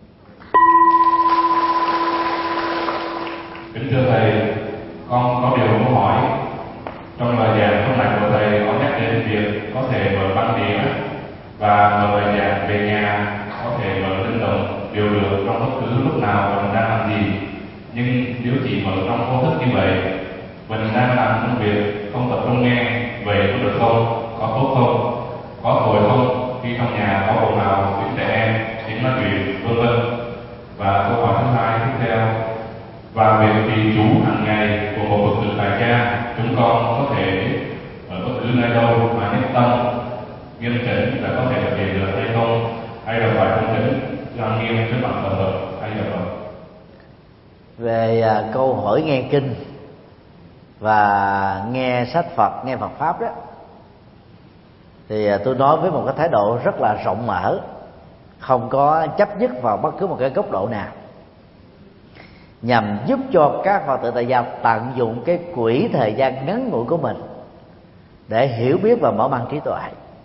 Kính thưa thầy, con có điều muốn hỏi. Trong lời giảng hôm nay của thầy có nhắc đến việc có thể mở băng đĩa và mở bài giảng về nhà, có thể mở linh động đều được trong bất cứ lúc nào mình đang làm gì. Nhưng nếu chỉ mở trong vô thức như vậy, mình đang làm công việc không tập trung nghe, vậy có được không? Có tốt không? Có tội không khi trong nhà có ồn ào, tiếng trẻ em, tiếng nói chuyện, vân vân? Và câu hỏi thứ hai tiếp theo, và việc trì chú hàng ngày của một Phật tử tại gia, chúng con có thể ở bất cứ nơi đâu mà nhất tâm nghiêm chỉnh là có thể thực hiện được hay không, hay là phải cung kính trang nghiêm trước mặt Phật tử hay là Phật? Về câu hỏi nghe kinh và nghe sách Phật, nghe Phật pháp đó, thì tôi nói với một cái thái độ rất là rộng mở, không có chấp nhất vào bất cứ một cái góc độ nào, nhằm giúp cho các Phật tử tại gia tận dụng cái quỹ thời gian ngắn ngủi của mình để hiểu biết và mở mang trí tuệ.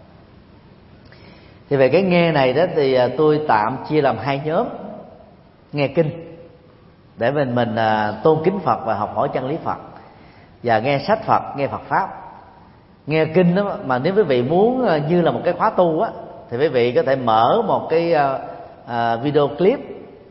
Thì về cái nghe này đó thì tôi tạm chia làm hai nhóm. Nghe kinh để mình tôn kính Phật và học hỏi chân lý Phật, và nghe sách Phật, nghe Phật pháp. Nghe kinh đó, mà nếu quý vị muốn như là một cái khóa tu á, thì quý vị có thể mở một cái video clip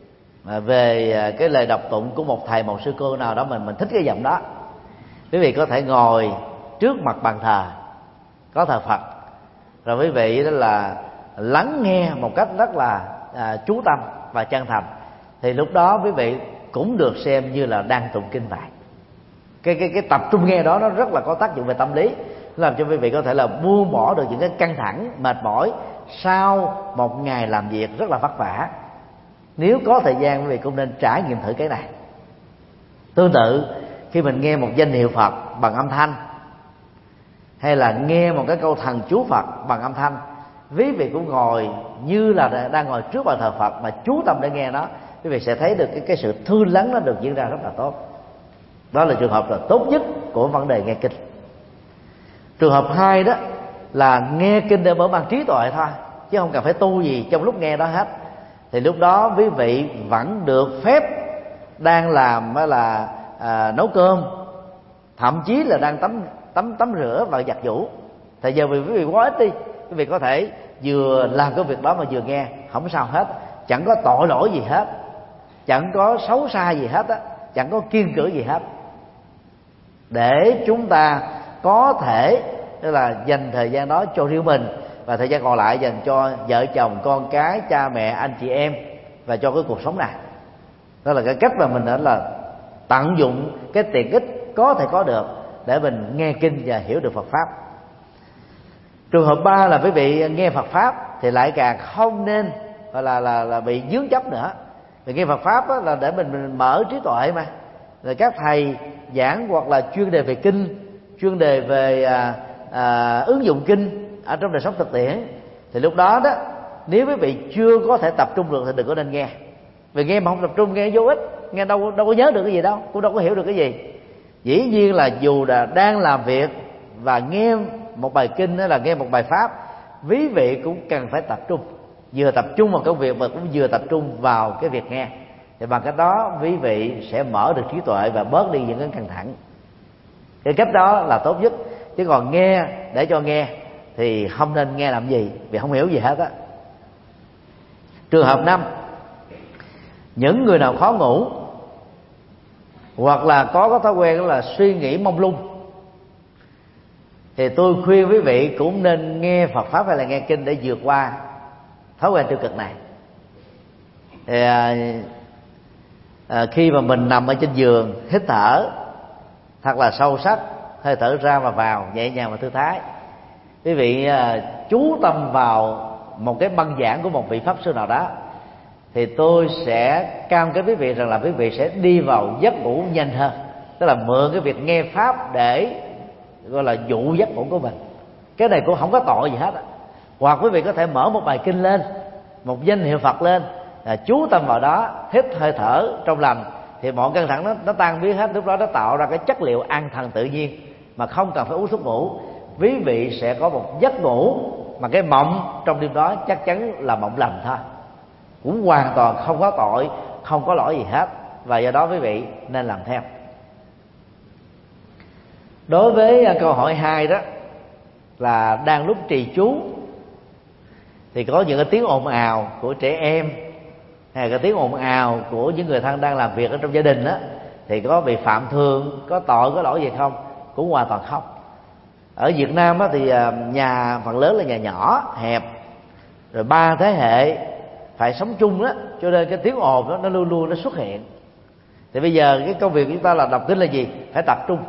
về cái lời đọc tụng của một thầy, một sư cô nào đó mình thích cái giọng đó. Quý vị có thể ngồi trước mặt bàn thờ có thờ Phật, rồi quý vị đó là lắng nghe một cách rất là chú tâm và chân thành, thì lúc đó quý vị cũng được xem như là đang tụng kinh vậy. Cái tập trung nghe đó nó rất là có tác dụng về tâm lý, làm cho quý vị có thể là buông bỏ được những cái căng thẳng, mệt mỏi sau một ngày làm việc rất là vất vả. Nếu có thời gian quý vị cũng nên trải nghiệm thử cái này. Tương tự khi mình nghe một danh hiệu Phật bằng âm thanh, hay là nghe một cái câu thần chú Phật bằng âm thanh, quý vị cũng ngồi như là đang ngồi trước bàn thờ Phật mà chú tâm để nghe nó, quý vị sẽ thấy được cái sự thư lắng nó được diễn ra rất là tốt. Đó là trường hợp là tốt nhất của vấn đề nghe kinh. Trường hợp hai đó là nghe kinh để mở mang trí tuệ thôi, chứ không cần phải tu gì trong lúc nghe đó hết. Thì lúc đó quý vị vẫn được phép đang làm là nấu cơm, thậm chí là đang tắm rửa và giặt giũ. Thời giờ vì quý vị quá ít đi, quý vị có thể vừa làm cái việc đó mà vừa nghe, không sao hết, chẳng có tội lỗi gì hết, chẳng có xấu xa gì hết á, chẳng có kiêng cữ gì hết, để chúng ta có thể tức là dành thời gian đó cho riêng mình, và thời gian còn lại dành cho vợ chồng, con cái, cha mẹ, anh chị em, và cho cái cuộc sống này. Đó là cái cách mà mình đã là tận dụng cái tiện ích có thể có được để mình nghe kinh và hiểu được Phật pháp. Trường hợp ba là quý vị nghe Phật pháp thì lại càng không nên là bị vướng chấp nữa. Vì nghe Phật pháp là để mình mở trí tuệ mà. Rồi các thầy giảng hoặc là chuyên đề về kinh, chuyên đề về ứng dụng kinh ở trong đời sống thực tiễn, thì lúc đó đó nếu quý vị chưa có thể tập trung được thì đừng có nên nghe. Vì nghe mà không tập trung nghe vô ích, nghe đâu có nhớ được cái gì đâu, cũng đâu có hiểu được cái gì. Dĩ nhiên là dù là đang làm việc và nghe một bài kinh hay là nghe một bài pháp, quý vị cũng cần phải tập trung, vừa tập trung vào công việc mà cũng vừa tập trung vào cái việc nghe. Thì bằng cách đó quý vị sẽ mở được trí tuệ và bớt đi những cái căng thẳng. Cái cách đó là tốt nhất. Chứ còn nghe để cho nghe thì không nên nghe làm gì, vì không hiểu gì hết á. Trường hợp 5, những người nào khó ngủ hoặc là có thói quen đó là suy nghĩ mông lung, thì tôi khuyên quý vị cũng nên nghe Phật pháp hay là nghe kinh để vượt qua thói quen tiêu cực này. Thì khi mà mình nằm ở trên giường, hít thở thật là sâu sắc, hơi thở ra và vào nhẹ nhàng và thư thái, quý vị chú tâm vào một cái băng giảng của một vị pháp sư nào đó, thì tôi sẽ cam kết với quý vị rằng là quý vị sẽ đi vào giấc ngủ nhanh hơn. Tức là mượn cái việc nghe pháp để gọi là dụ giấc ngủ của mình. Cái này cũng không có tội gì hết. Hoặc quý vị có thể mở một bài kinh lên, một danh hiệu Phật lên, chú tâm vào đó, hít hơi thở trong lành, thì mọi căng thẳng nó tan biến hết. Lúc đó nó tạo ra cái chất liệu an thần tự nhiên mà không cần phải uống thuốc ngủ. Quý vị sẽ có một giấc ngủ mà cái mộng trong đêm đó chắc chắn là mộng lành thôi, cũng hoàn toàn không có tội, không có lỗi gì hết. Và do đó quý vị nên làm theo. Đối với câu hỏi 2 đó là đang lúc trì chú thì có những cái tiếng ồn ào của trẻ em hay cái tiếng ồn ào của những người thân đang làm việc ở trong gia đình đó, thì có bị phạm thượng, có tội, có lỗi gì không? Cũng hoàn toàn không. Ở Việt Nam á, thì nhà phần lớn là nhà nhỏ hẹp, rồi 3 thế hệ phải sống chung đó, cho nên cái tiếng ồn đó nó luôn luôn nó xuất hiện. Thì bây giờ cái công việc của chúng ta là đọc kinh là gì? Phải tập trung,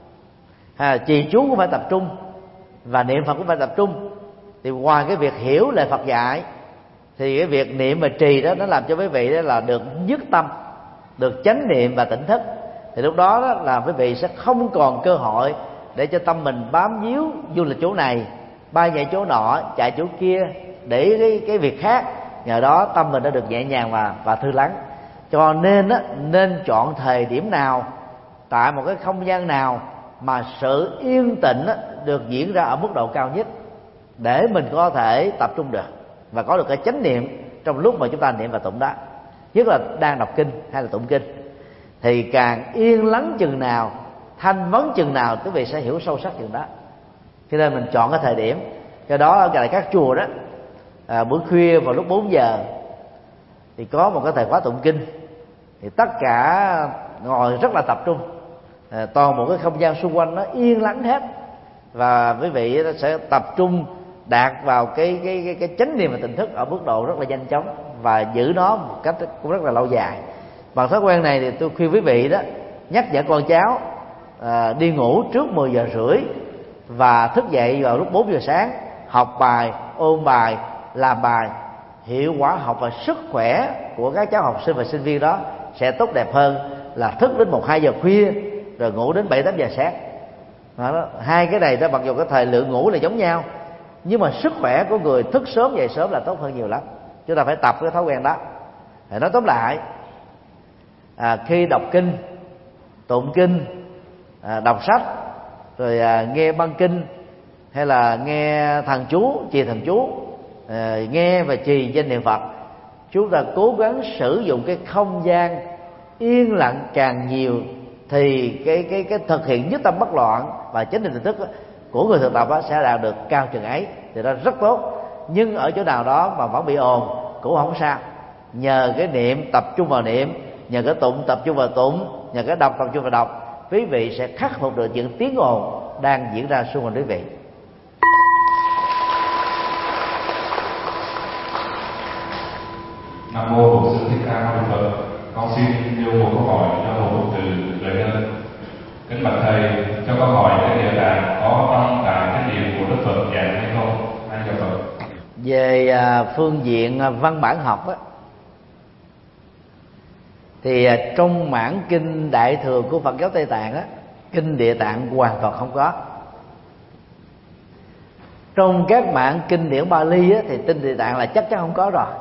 trì chú cũng phải tập trung, và niệm Phật cũng phải tập trung. Thì ngoài cái việc hiểu lời Phật dạy, thì cái việc niệm và trì đó nó làm cho quý vị đó là được dứt tâm, được chánh niệm và tỉnh thức. Thì lúc đó, là quý vị sẽ không còn cơ hội để cho tâm mình bám víu du lịch chỗ này, bay nhảy chỗ nọ, chạy chỗ kia để cái việc khác. Nhờ đó tâm mình đã được nhẹ nhàng và thư lắng. Cho nên nên chọn thời điểm nào, tại một cái không gian nào mà sự yên tĩnh được diễn ra ở mức độ cao nhất, để mình có thể tập trung được và có được cái chánh niệm trong lúc mà chúng ta niệm và tụng đó. Nhất là đang đọc kinh hay là tụng kinh, thì càng yên lắng chừng nào, thanh vấn chừng nào, quý vị sẽ hiểu sâu sắc chừng đó. Cho nên mình chọn cái thời điểm. Do đó ở tại các chùa đó, buổi khuya vào lúc 4 giờ thì có một cái thời khóa tụng kinh, thì tất cả ngồi rất là tập trung, toàn bộ cái không gian xung quanh nó yên lắng hết, và quý vị sẽ tập trung đạt vào cái chánh niệm và tỉnh thức ở mức độ rất là nhanh chóng, và giữ nó một cách cũng rất là lâu dài. Bằng thói quen này thì tôi khuyên quý vị đó nhắc nhở con cháu đi ngủ trước 10 giờ rưỡi và thức dậy vào lúc 4 giờ sáng, học bài, ôn bài, làm bài. Hiệu quả học và sức khỏe của các cháu học sinh và sinh viên đó sẽ tốt đẹp hơn là thức đến 1-2 giờ khuya rồi ngủ đến 7-8 giờ sáng. Đó, hai cái này đó, mặc dù cái thời lượng ngủ là giống nhau, nhưng mà sức khỏe của người thức sớm dậy sớm là tốt hơn nhiều lắm. Chúng ta phải tập cái thói quen đó. Nói tóm lại, khi đọc kinh, tụng kinh, đọc sách, rồi nghe băng kinh, hay là nghe thần chú, trì thần chú, nghe và trì danh niệm Phật, chúng ta cố gắng sử dụng cái không gian yên lặng càng nhiều, thì cái thực hiện nhất tâm bất loạn và chánh niệm tỉnh thức của người thực tập sẽ đạt được cao chừng ấy, thì đó rất tốt. Nhưng ở chỗ nào đó mà vẫn bị ồn cũng không sao. Nhờ cái niệm tập trung vào niệm, nhờ cái tụng tập trung vào tụng, nhờ cái đọc tập trung vào đọc, quý vị sẽ khắc phục được những tiếng ồn đang diễn ra xung quanh quý vị. Nam mô Bổn Sư Thích Ca Mâu Ni Phật. Con xin nêu một câu hỏi cho một Phật tử lời ơn. Kính bạch thầy, cho câu hỏi cái địa tạng có trong tại kinh điển của Đức Phật dạy hay không? Hay cho Phật. Về phương diện văn bản học á, thì trong mảng kinh Đại Thừa của Phật giáo Tây Tạng á, kinh Địa Tạng hoàn toàn không có. Trong các mảng kinh điển Bali á, thì kinh Địa Tạng là chắc chắn không có rồi.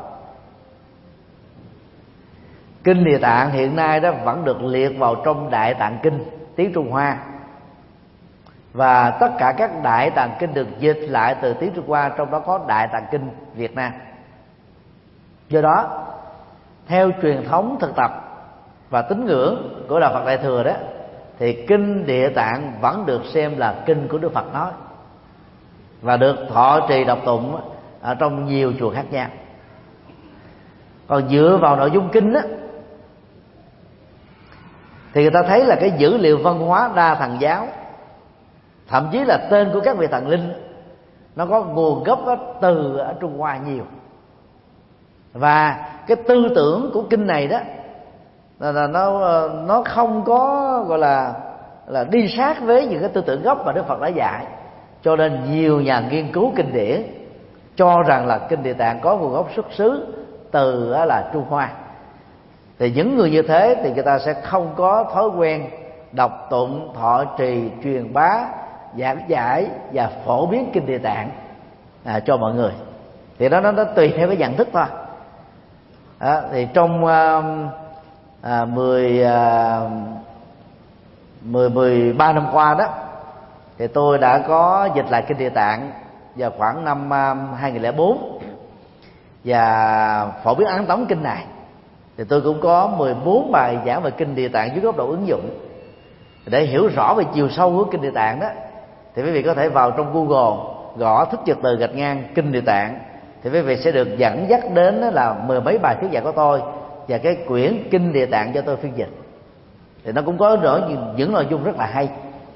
Kinh Địa Tạng hiện nay đó vẫn được liệt vào trong Đại Tạng Kinh tiếng Trung Hoa, và tất cả các Đại Tạng Kinh được dịch lại từ tiếng Trung Hoa, trong đó có Đại Tạng Kinh Việt Nam. Do đó, theo truyền thống thực tập và tín ngưỡng của Đạo Phật Đại Thừa đó, thì kinh Địa Tạng vẫn được xem là kinh của Đức Phật nói, và được thọ trì đọc tụng ở trong nhiều chùa khác nhau. Còn dựa vào nội dung kinh á, thì người ta thấy là cái dữ liệu văn hóa đa thần giáo, thậm chí là tên của các vị thần linh, nó có nguồn gốc từ ở Trung Hoa nhiều. Và cái tư tưởng của kinh này đó là nó không có gọi là đi sát với những cái tư tưởng gốc mà Đức Phật đã dạy. cho nên nhiều nhà nghiên cứu kinh điển cho rằng là kinh Địa Tạng có nguồn gốc xuất xứ từ là Trung Hoa. Thì những người như thế thì người ta sẽ không có thói quen đọc tụng, thọ trì, truyền bá, giảng giải và phổ biến kinh Địa Tạng cho mọi người. Thì nó tùy theo cái nhận thức thôi. Thì trong 13 năm qua đó, thì tôi đã có dịch lại kinh Địa Tạng vào khoảng năm 2004 và phổ biến ấn tống kinh này. Thì tôi cũng có 14 bài giảng về kinh Địa Tạng dưới góc độ ứng dụng. Để hiểu rõ về chiều sâu của kinh Địa Tạng đó, thì quý vị có thể vào trong Google gõ thích trật từ gạch ngang kinh Địa Tạng, thì quý vị sẽ được dẫn dắt đến là 10 mấy bài thuyết giảng của tôi và cái quyển kinh Địa Tạng do tôi phiên dịch. Thì nó cũng có những nội dung rất là hay.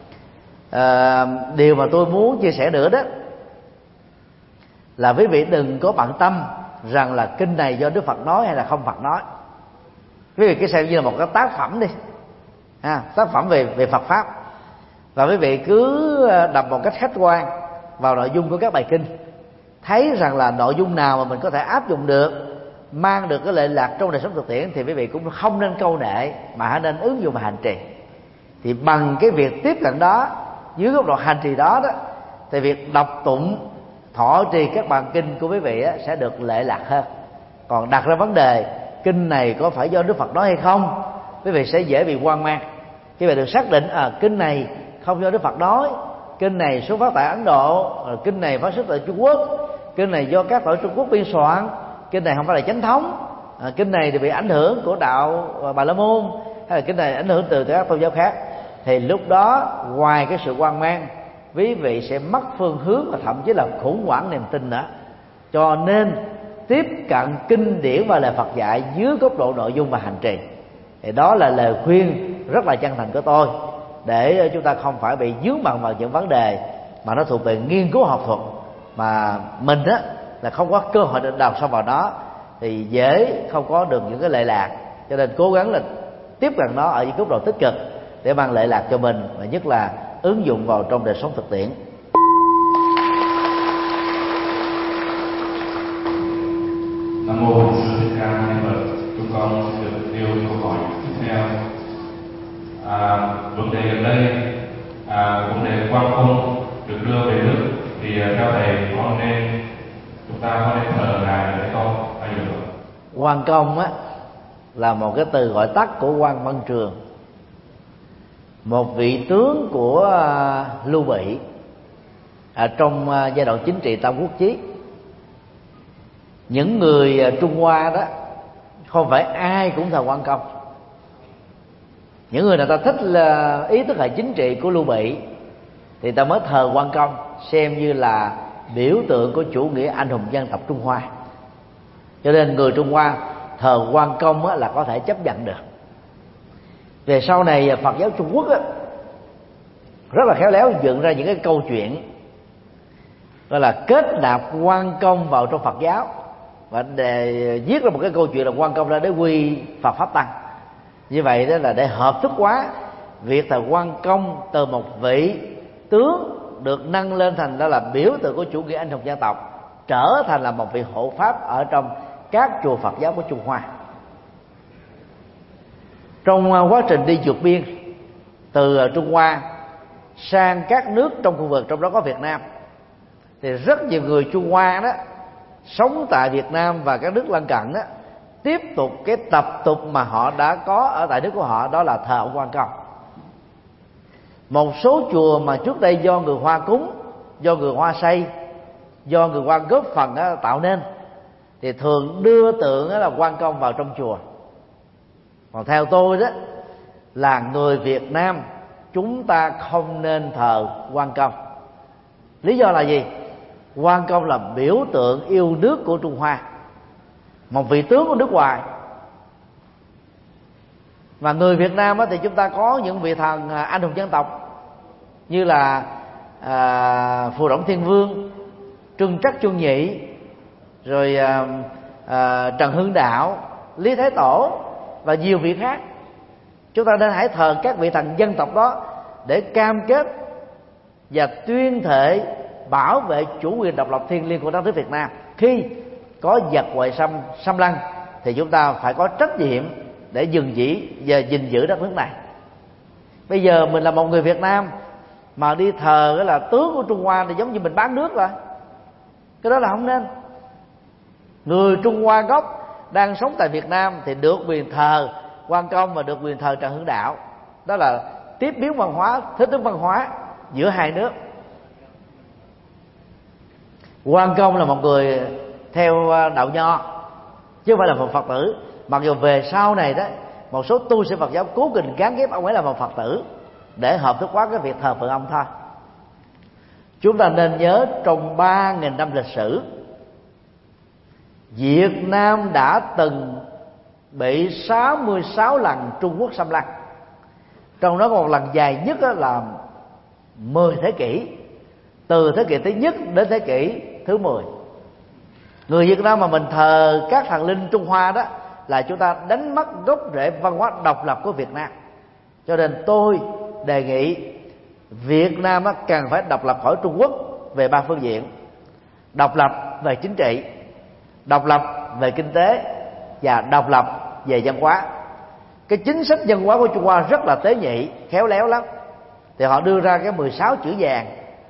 Điều mà tôi muốn chia sẻ nữa đó là quý vị đừng có bận tâm rằng là kinh này do Đức Phật nói hay là không Phật nói. Quý vị cứ xem như là một cái tác phẩm đi, tác phẩm về Phật pháp, và quý vị cứ đọc một cách khách quan vào nội dung của các bài kinh, thấy rằng là nội dung nào mà mình có thể áp dụng được, mang được cái lệ lạc trong đời sống thực tiễn, thì quý vị cũng không nên câu nệ mà hãy nên ứng dụng và hành trì. Thì bằng cái việc tiếp cận đó dưới góc độ hành trì đó thì việc đọc tụng, thọ trì các bản kinh của quý vị sẽ được lệ lạc hơn. Còn đặt ra vấn đề kinh này có phải do Đức Phật nói hay không, quý vị sẽ dễ bị hoang mang. Khi bạn được xác định kinh này không do Đức Phật nói, kinh này xuất phát tại Ấn Độ, kinh này phát xuất tại Trung Quốc, kinh này do các tổ Trung Quốc biên soạn, kinh này không phải là chánh thống, kinh này thì bị ảnh hưởng của đạo Bà La Môn, hay là kinh này ảnh hưởng từ các tôn giáo khác, thì lúc đó ngoài cái sự hoang mang, quý vị sẽ mất phương hướng và thậm chí là khủng hoảng niềm tin nữa. Cho nên tiếp cận kinh điển và lời Phật dạy dưới góc độ nội dung và hành trì. Thì đó là lời khuyên rất là chân thành của tôi, để chúng ta không phải bị vướng bận vào những vấn đề mà nó thuộc về nghiên cứu học thuật, mà mình là không có cơ hội để đào sâu vào đó, thì dễ không có được những cái lệ lạc. Cho nên cố gắng là tiếp cận nó ở những góc độ tích cực để mang lệ lạc cho mình, và nhất là ứng dụng vào trong đời sống thực tiễn. Nam mô Bổn Sư Thích Ca Mâu Ni Phật. Chúng con xin được nêu câu hỏi tiếp theo. Vấn đề gần đây, vấn đề Quan Công được đưa về nước, thì theo thầy chúng ta có nên thờ ngài hay không? Quan Công là một cái từ gọi tắt của Quan Văn Trường, một vị tướng của Lưu Bị trong giai đoạn chính trị Tam Quốc Chí. Những người Trung Hoa đó không phải ai cũng thờ Quan Công. Những người ta thích là ý thức hệ chính trị của Lưu Bị thì ta mới thờ Quan Công, xem như là biểu tượng của chủ nghĩa anh hùng dân tộc Trung Hoa. Cho nên người Trung Hoa thờ Quan Công là có thể chấp nhận được. Về sau này Phật giáo Trung Quốc rất là khéo léo dựng ra những cái câu chuyện gọi là kết nạp Quan Công vào trong Phật giáo, và để viết ra một cái câu chuyện là Quan Công ra để quy Phật pháp tăng. Như vậy đó là để hợp thức hóa việc thờ Quan Công từ một vị tướng được nâng lên thành đó là biểu tượng của chủ nghĩa anh hùng dân tộc, trở thành là một vị hộ pháp ở trong các chùa Phật giáo của Trung Hoa. Trong quá trình đi vượt biên từ Trung Hoa sang các nước trong khu vực, trong đó có Việt Nam, thì rất nhiều người Trung Hoa đó sống tại Việt Nam và các nước lân cận đó tiếp tục cái tập tục mà họ đã có ở tại nước của họ, đó là thờ ông Quan Công. Một số chùa mà trước đây do người Hoa cúng, do người Hoa xây, do người Hoa góp phần tạo nên, thì thường đưa tượng là Quan Công vào trong chùa. Còn theo tôi đó là người Việt Nam chúng ta không nên thờ Quan Công. Lý do là gì? Quan Công là biểu tượng yêu nước của Trung Hoa, một vị tướng của nước ngoài. Và người Việt Nam thì chúng ta có những vị thần anh hùng dân tộc như là Phù Đổng Thiên Vương, Trưng Trắc Chuân Nhị, rồi Trần Hưng Đạo, Lý Thái Tổ và nhiều vị khác. Chúng ta nên hãy thờ các vị thần dân tộc đó để cam kết và tuyên thệ bảo vệ chủ quyền độc lập thiêng liêng của đất nước Việt Nam. Khi có giặc ngoại xâm xâm lăng thì chúng ta phải có trách nhiệm để gìn giữ đất nước này. Bây giờ mình là một người Việt Nam mà đi thờ là tướng của Trung Hoa thì giống như mình bán nước rồi. Cái đó là không nên. Người Trung Hoa gốc đang sống tại Việt Nam thì được quyền thờ Quan Công và được quyền thờ Trần Hưng Đạo. Đó là tiếp biến văn hóa, thích ứng văn hóa giữa hai nước. Quan Công là một người theo đạo Nho chứ không phải là một Phật tử. Mặc dù về sau này đó, một số tu sĩ Phật giáo cố tình gán ghép ông ấy là một Phật tử để hợp thức hóa cái việc thờ phượng ông thôi. Chúng ta nên nhớ trong 3.000 năm lịch sử, Việt Nam đã từng bị 66 lần Trung Quốc xâm lăng. Trong đó một lần dài nhất là 10 thế kỷ, từ thế kỷ thứ nhất đến thế kỷ thứ 10. Người Việt Nam mà mình thờ các thần linh Trung Hoa đó là chúng ta đánh mất gốc rễ văn hóa độc lập của Việt Nam. Cho nên tôi đề nghị Việt Nam cần phải độc lập khỏi Trung Quốc về 3 phương diện: độc lập về chính trị, độc lập về kinh tế và độc lập về văn hóa. Cái chính sách văn hóa của Trung Hoa rất là tế nhị, khéo léo lắm. Thì họ đưa ra cái 16 chữ vàng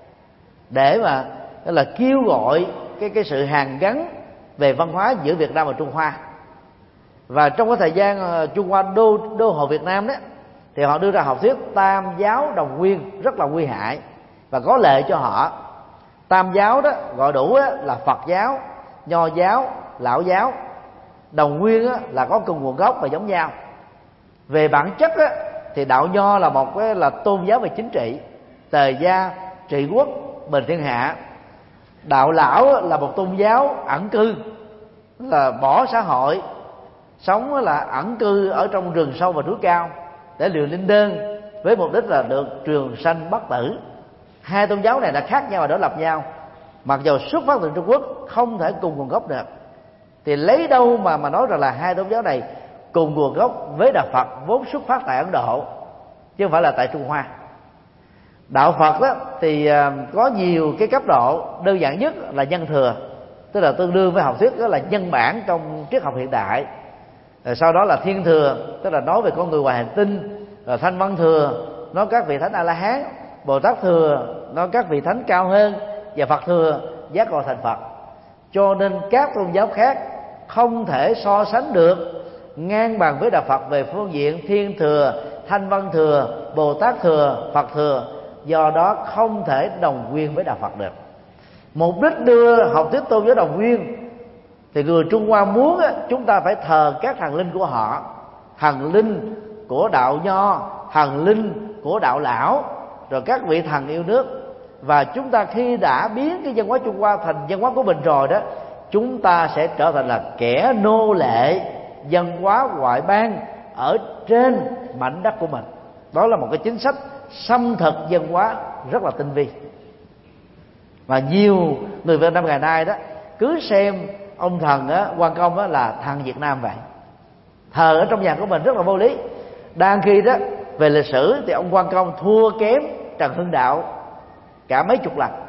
để mà là kêu gọi cái sự hàn gắn về văn hóa giữa Việt Nam và Trung Hoa. Và trong cái thời gian Trung Hoa đô hộ Việt Nam đó, thì họ đưa ra học thuyết tam giáo đồng nguyên rất là nguy hại và có lợi cho họ. Tam giáo đó gọi đủ đó là Phật giáo, Nho giáo, Lão giáo. Đồng nguyên đó là có cùng nguồn gốc và giống nhau. Về bản chất đó, thì đạo Nho là một cái là tôn giáo về chính trị, tề gia, trị quốc, bình thiên hạ. Đạo Lão là một tôn giáo ẩn cư, là bỏ xã hội, sống là ẩn cư ở trong rừng sâu và núi cao để luyện linh đơn với mục đích là được trường sanh bất tử. Hai tôn giáo này đã khác nhau và đối lập nhau, mặc dù xuất phát từ Trung Quốc, không thể cùng nguồn gốc được. Thì lấy đâu mà nói rằng là hai tôn giáo này cùng nguồn gốc với đạo Phật vốn xuất phát tại Ấn Độ chứ không phải là tại Trung Hoa. Đạo Phật đó thì có nhiều cái cấp độ. Đơn giản nhất là nhân thừa, tức là tương đương với học thuyết đó là nhân bản trong triết học hiện đại. Sau đó là thiên thừa, tức là nói về con người ngoài hành tinh. Rồi thanh văn thừa, nói các vị thánh A La Hán. Bồ Tát thừa, nói các vị thánh cao hơn. Và Phật thừa, giác ngộ thành Phật. Cho nên các tôn giáo khác không thể so sánh được ngang bằng với đạo Phật về phương diện thiên thừa, thanh văn thừa, Bồ Tát thừa, Phật thừa. Do đó không thể đồng nguyên với đạo Phật được. Mục đích đưa học thuyết tôn giáo đồng nguyên thì người Trung Hoa muốn chúng ta phải thờ các thần linh của họ, thần linh của đạo Nho, thần linh của đạo Lão, rồi các vị thần yêu nước. Và chúng ta khi đã biến cái văn hóa Trung Hoa thành văn hóa của mình rồi đó, chúng ta sẽ trở thành là kẻ nô lệ văn hóa ngoại bang ở trên mảnh đất của mình. Đó là một cái chính sách xâm thực văn hóa rất là tinh vi. Và nhiều người Việt Nam ngày nay đó cứ xem ông thần Quan Công là thần Việt Nam vậy, thờ ở trong nhà của mình rất là vô lý. Đang khi đó về lịch sử thì ông Quan Công thua kém Trần Hưng Đạo cả mấy chục lần.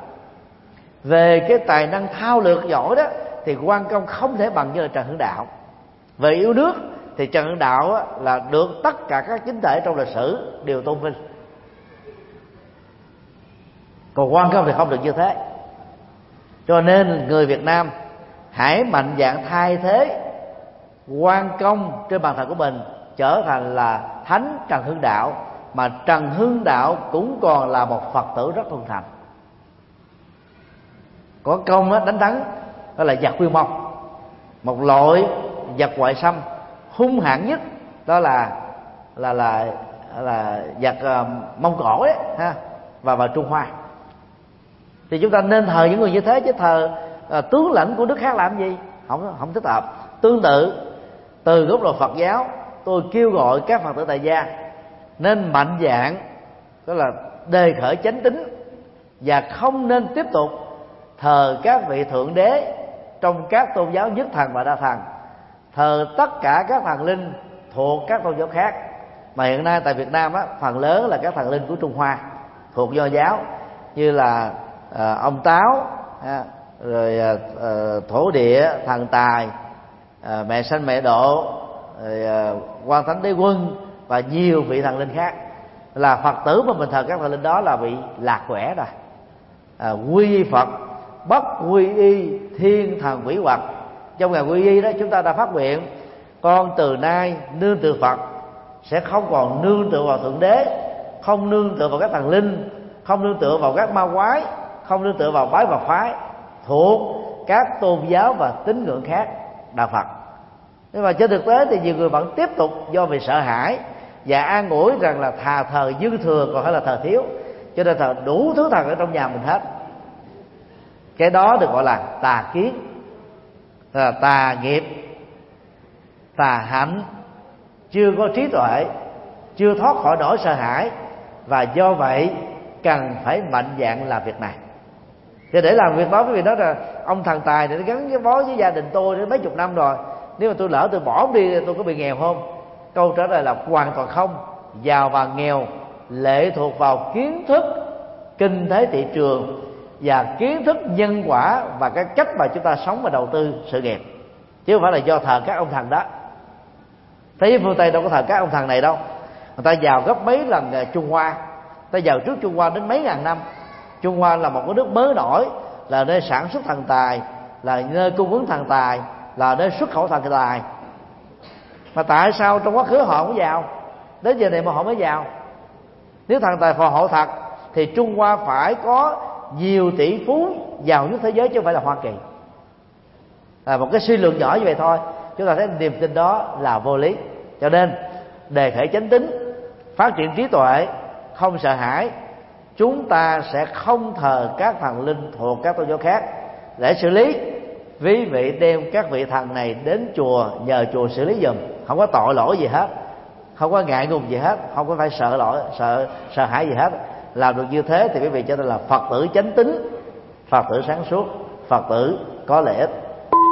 Về cái tài năng thao lược giỏi đó thì Quan Công không thể bằng như là Trần Hưng Đạo. Về yêu nước thì Trần Hưng Đạo là được tất cả các chính thể trong lịch sử đều tôn vinh, còn Quan Công thì không được như thế. Cho nên người Việt Nam hãy mạnh dạn thay thế Quan Công trên bàn thờ của mình trở thành là Thánh Trần Hưng Đạo, mà Trần Hưng Đạo cũng còn là một Phật tử rất thuần thành. Có công đánh thắng đó là giặc Quy Mông, một loại giặc ngoại xâm hung hãn nhất, đó là giặc Mông Cổ đấy ha, và vào Trung Hoa. Thì chúng ta nên thờ những người như thế, chứ thờ tướng lãnh của nước khác làm gì không thích hợp. Tương tự từ góc độ Phật giáo, tôi kêu gọi các Phật tử tại gia nên mạnh dạn, đó là đề khởi chánh tín, và không nên tiếp tục thờ các vị thượng đế trong các tôn giáo nhất thần và đa thần, thờ tất cả các thần linh thuộc các tôn giáo khác. Mà hiện nay tại Việt Nam phần lớn là các thần linh của Trung Hoa thuộc Nho giáo, như là ông Táo, rồi thổ địa, thần tài, mẹ sanh mẹ độ, rồi quan thánh đế quân và nhiều vị thần linh khác. Là Phật tử mà mình thờ các thần linh đó là bị lạc quẻ rồi. Quy y Phật, bất quy y thiên thần quỷ hoặc. Trong ngày quy y đó chúng ta đã phát nguyện: con từ nay nương tựa Phật, sẽ không còn nương tựa vào thượng đế, không nương tựa vào các thần linh, không nương tựa vào các ma quái, không nương tựa vào bái và phái thuộc các tôn giáo và tín ngưỡng khác đạo Phật. Nhưng mà trên thực tế thì nhiều người vẫn tiếp tục do vì sợ hãi và an ủi rằng là thờ dư thừa còn hay là thờ thiếu, cho nên thờ đủ thứ thần ở trong nhà mình hết. Cái đó được gọi là tà kiến, là tà nghiệp, tà hạnh, chưa có trí tuệ, chưa thoát khỏi nỗi sợ hãi, và do vậy cần phải mạnh dạn làm việc này. Thì để làm việc đó, quý vị nói là ông thần tài này nó gắn cái bó với gia đình tôi đến mấy chục năm rồi, nếu mà tôi lỡ tôi bỏ đi tôi có bị nghèo không? Câu trả lời là hoàn toàn không. Giàu và nghèo lệ thuộc vào kiến thức kinh tế thị trường và kiến thức nhân quả và cái cách mà chúng ta sống và đầu tư sự nghiệp, chứ không phải là do thờ các ông thần đó. Thế giới phương Tây đâu có thờ các ông thần này đâu. Người ta giàu gấp mấy lần Trung Hoa. Ta giàu trước Trung Hoa đến mấy ngàn năm. Trung Hoa là một cái nước mới nổi, là nơi sản xuất thần tài, là nơi cung ứng thần tài, là nơi xuất khẩu thần tài. Mà tại sao trong quá khứ họ không giàu, đến giờ này mà họ mới giàu? Nếu thần tài phù hộ thật thì Trung Hoa phải có nhiều tỷ phú giàu nhất thế giới, chứ không phải là Hoa Kỳ. Một cái suy luận nhỏ như vậy thôi, chúng ta thấy niềm tin đó là vô lý. Cho nên đề khởi chánh tín, phát triển trí tuệ, không sợ hãi, chúng ta sẽ không thờ các thần linh thuộc các tôn giáo khác. Để xử lý, quý vị đem các vị thần này đến chùa, nhờ chùa xử lý giùm, không có tội lỗi gì hết, không có ngại ngùng gì hết, không có phải sợ hãi gì hết. Làm được như thế thì quý vị cho nên là Phật tử chánh tín, Phật tử sáng suốt, Phật tử có lợi ích.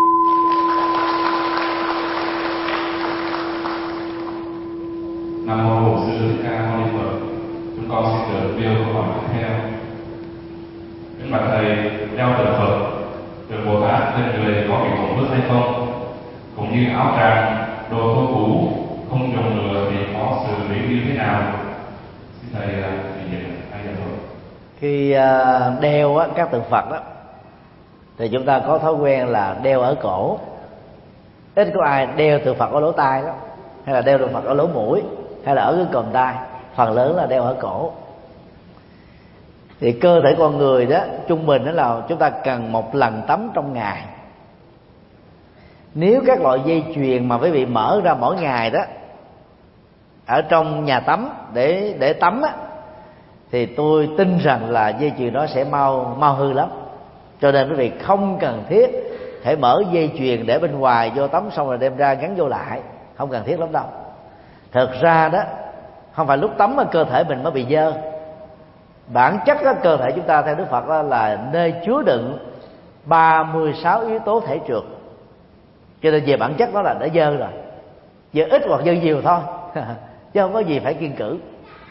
Nam mô Bổn Sư Thích Ca Mâu Ni Phật. Chúng con xin được nêu câu hỏi tiếp theo. Kính bạch thầy, đeo tượng Phật, tượng Bồ Tát trên người có bị tổn thương hay không? Cũng như áo tràng, đồ thô cũ không dùng nữa thì có xử lý như thế nào? Xin thầy chỉ dạy hay là thôi. Khi đeo các tượng Phật đó, thì chúng ta có thói quen là đeo ở cổ. Ít có ai đeo tượng Phật ở lỗ tai đó, hay là đeo tượng Phật ở lỗ mũi, hay là ở cái còm tai. Phần lớn là đeo ở cổ. Thì cơ thể con người đó trung bình đó là chúng ta cần một lần tắm trong ngày. Nếu các loại dây chuyền mà quý vị mở ra mỗi ngày đó ở trong nhà tắm để tắm á, thì tôi tin rằng là dây chuyền đó sẽ mau hư lắm. Cho nên quý vị không cần thiết phải mở dây chuyền để bên ngoài vô tắm xong rồi đem ra gắn vô lại, không cần thiết lắm đâu. Thực ra đó không phải lúc tắm mà cơ thể mình mới bị dơ. Bản chất đó, cơ thể chúng ta theo Đức Phật đó là nơi chứa đựng 36 yếu tố thể trượt. Cho nên về bản chất đó là đã dơ rồi, dơ ít hoặc dơ nhiều thôi chứ không có gì phải kiêng cữ.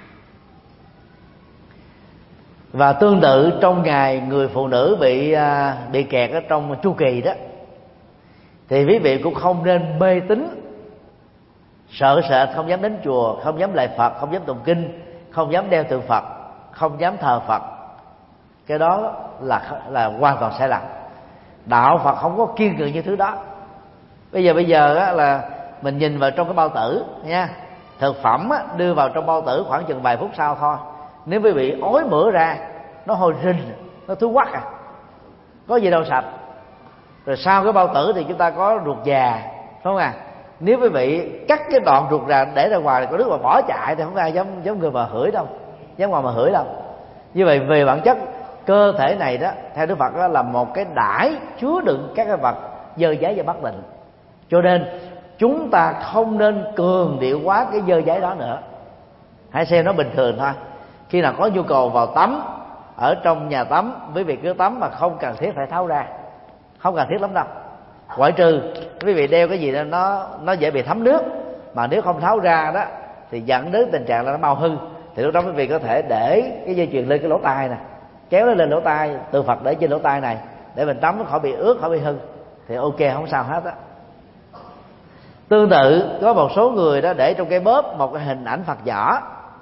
Và tương tự trong ngày người phụ nữ bị kẹt ở trong chu kỳ đó, thì quý vị cũng không nên mê tín, sợ sệt, không dám đến chùa, không dám lạy Phật, không dám tụng kinh, không dám đeo tượng Phật, không dám thờ Phật. Cái đó là hoàn toàn sai lầm. Đạo Phật không có kiêng cự như thứ đó. Bây giờ á, là mình nhìn vào trong cái bao tử nha, thực phẩm á, đưa vào trong bao tử khoảng chừng vài phút sau thôi, nếu quý vị ói mửa ra, nó hôi rinh, nó thúi quắc có gì đâu sạch. Rồi sau cái bao tử thì chúng ta có ruột già, phải không à? Nếu quý vị cắt cái đoạn ruột ra để ra ngoài, có đứa mà bỏ chạy thì không ai dám người mà hửi đâu, dám ngoài mà hửi đâu. Như vậy về bản chất cơ thể này đó theo Đức Phật đó là một cái đãi chứa đựng các cái vật dơ giấy và bất tịnh. Cho nên chúng ta không nên cường điệu quá cái dơ giấy đó nữa, hãy xem nó bình thường thôi. Khi nào có nhu cầu vào tắm ở trong nhà tắm, quý vị cứ tắm mà không cần thiết phải tháo ra, không cần thiết lắm đâu. Ngoại trừ quý vị đeo cái gì đó nó dễ bị thấm nước, mà nếu không tháo ra đó thì dẫn đến tình trạng là nó mau hư, thì lúc đó quý vị có thể để cái dây chuyền lên cái lỗ tai nè, kéo nó lên lỗ tai, tượng Phật để trên lỗ tai này để mình tắm nó khỏi bị ướt, khỏi bị hư thì ok, không sao hết á. Tương tự có một số người đó để trong cái bóp một cái hình ảnh Phật nhỏ.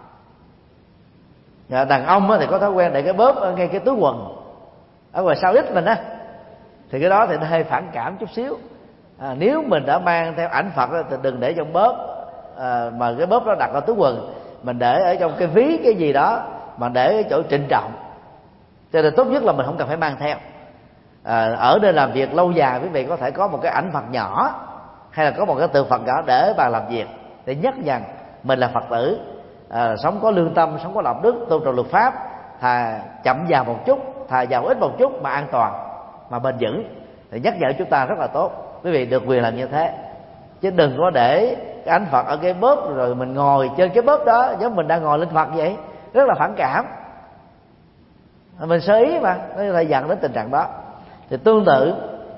Đàn ông thì có thói quen để cái bóp ở ngay cái túi quần ở ngoài sau ít mình á, thì cái đó thì nó hơi phản cảm chút xíu. Nếu mình đã mang theo ảnh Phật thì đừng để trong bóp, mà cái bóp đó đặt ở túi quần, mình để ở trong cái ví cái gì đó mà để ở chỗ trịnh trọng. Cho nên tốt nhất là mình không cần phải mang theo. Ở nơi làm việc lâu dài quý vị có thể có một cái ảnh Phật nhỏ hay là có một cái tượng Phật nhỏ để bàn làm việc, để nhắc rằng mình là Phật tử, sống có lương tâm, sống có đạo đức, tôn trọng luật pháp, thà chậm vào một chút, thà giàu ít một chút mà an toàn, mà bền vững, thì nhắc nhở chúng ta rất là tốt. Quý vị được quyền làm như thế, chứ đừng có để cái ảnh Phật ở cái bóp rồi mình ngồi trên cái bóp đó giống mình đang ngồi lên Phật vậy, rất là phản cảm. Mình sơ ý mà nó lại dẫn đến tình trạng đó. Thì tương tự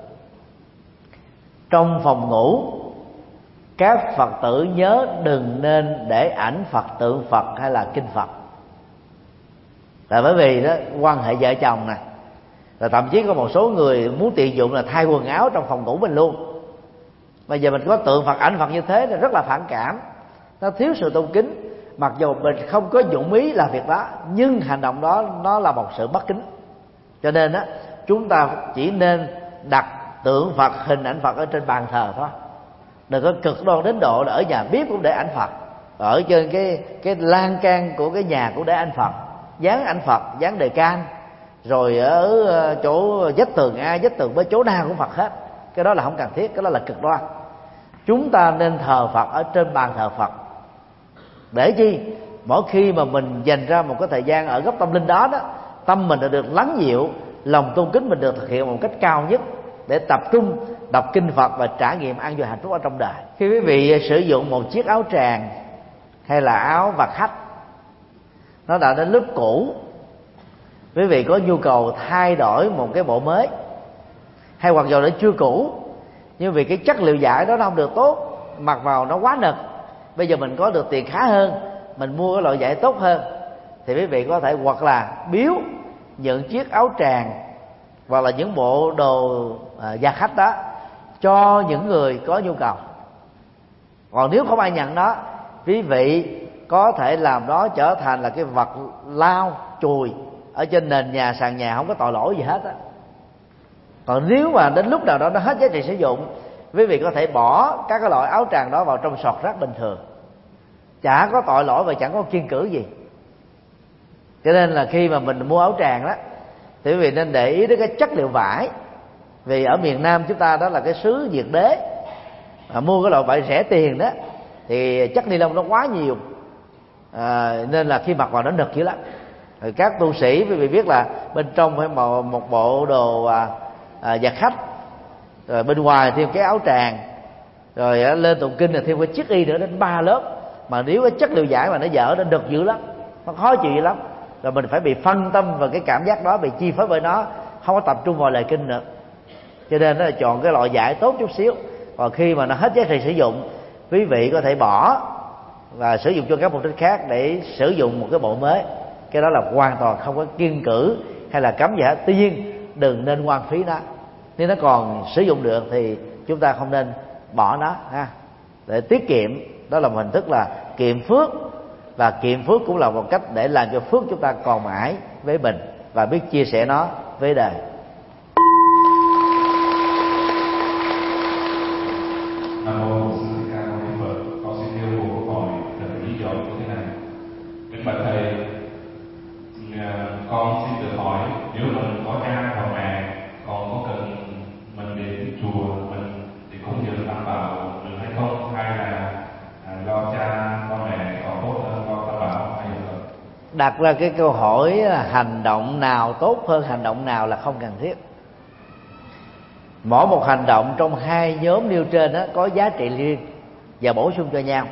trong phòng ngủ, các Phật tử nhớ đừng nên để ảnh Phật, tượng Phật hay là kinh Phật. Là bởi vì đó quan hệ vợ chồng nè, rồi thậm chí có một số người muốn tiện dụng là thay quần áo trong phòng ngủ mình luôn. Bây giờ mình có tượng Phật, ảnh Phật như thế thì rất là phản cảm, nó thiếu sự tôn kính. Mặc dù mình không có dụng ý làm việc đó, nhưng hành động đó nó là một sự bất kính. Cho nên á, chúng ta chỉ nên đặt tượng Phật, hình ảnh Phật ở trên bàn thờ thôi. Đừng có cực đoan đến độ là ở nhà bếp cũng để ảnh Phật, ở trên cái lan can của cái nhà cũng để ảnh Phật, dán ảnh Phật, dán đề can, rồi ở chỗ vách tường A, vách tường B, chỗ nào cũng Phật hết. Cái đó là không cần thiết, cái đó là cực đoan. Chúng ta nên thờ Phật ở trên bàn thờ Phật. Để chi? Mỗi khi mà mình dành ra một cái thời gian ở góc tâm linh đó, tâm mình được lắng dịu, lòng tôn kính mình được thực hiện một cách cao nhất, để tập trung đọc kinh Phật và trải nghiệm an vui hạnh phúc ở trong đời. Khi quý vị sử dụng một chiếc áo tràng hay là áo vạt khách, nó đã đến lớp cũ, quý vị có nhu cầu thay đổi một cái bộ mới, hay hoặc dù nó chưa cũ nhưng vì cái chất liệu vải đó nó không được tốt, mặc vào nó quá nực, bây giờ mình có được tiền khá hơn, mình mua cái loại vải tốt hơn, thì quý vị có thể hoặc là biếu những chiếc áo tràng hoặc là những bộ đồ gia khách đó cho những người có nhu cầu. Còn nếu không ai nhận đó, quý vị có thể làm đó trở thành là cái vật lau chùi ở trên nền nhà, sàn nhà, không có tội lỗi gì hết á. Còn nếu mà đến lúc nào đó nó hết giá trị sử dụng, quý vị có thể bỏ các cái loại áo tràng đó vào trong sọt rác bình thường, chả có tội lỗi và chẳng có kiêng cữ gì. Cho nên là khi mà mình mua áo tràng đó thì quý vị nên để ý đến cái chất liệu vải. Vì ở miền Nam chúng ta đó là cái xứ nhiệt đới, mua cái loại vải rẻ tiền đó thì chất ni lông nó quá nhiều, nên là khi mặc vào nó nực dữ lắm. Rồi các tu sĩ quý vị biết là bên trong phải một bộ đồ giặt khách, rồi bên ngoài thêm cái áo tràng, rồi lên tụng kinh là thêm cái chiếc y nữa, đến 3 lớp. Mà nếu cái chất liệu vải mà nó dở, nó nực dữ lắm, nó khó chịu dữ lắm. Rồi mình phải bị phân tâm vào cái cảm giác đó, bị chi phối bởi nó, không có tập trung vào lời kinh nữa. Cho nên là chọn cái loại vải tốt chút xíu, và khi mà nó hết giá trị sử dụng, quý vị có thể bỏ và sử dụng cho các mục đích khác để sử dụng một cái bộ mới. Cái đó là hoàn toàn không có kiêng cữ hay là cấm gì hết. Tuy nhiên đừng nên hoang phí nó. Nếu nó còn sử dụng được thì chúng ta không nên bỏ nó ha. Để tiết kiệm, đó là một hình thức là kiệm phước, và kiệm phước cũng là một cách để làm cho phước chúng ta còn mãi với mình và biết chia sẻ nó với đời. Nam mô Bổn Sư Thích Ca Mâu Ni Phật. Con xin nêu một câu hỏi thật lý do như thế này. Kính bạch thầy, con xin được hỏi, nếu mình có cha và mẹ, con có cần mình đến chùa mình thì cúng dường tam bảo được hay không, hay là lo cha lo mẹ còn tốt hơn lo tam bảo hay là? Đặt ra cái câu hỏi là hành động nào tốt hơn hành động nào là không cần thiết. Mỗi một hành động trong hai nhóm nêu trên đó có giá trị riêng và bổ sung cho nhau.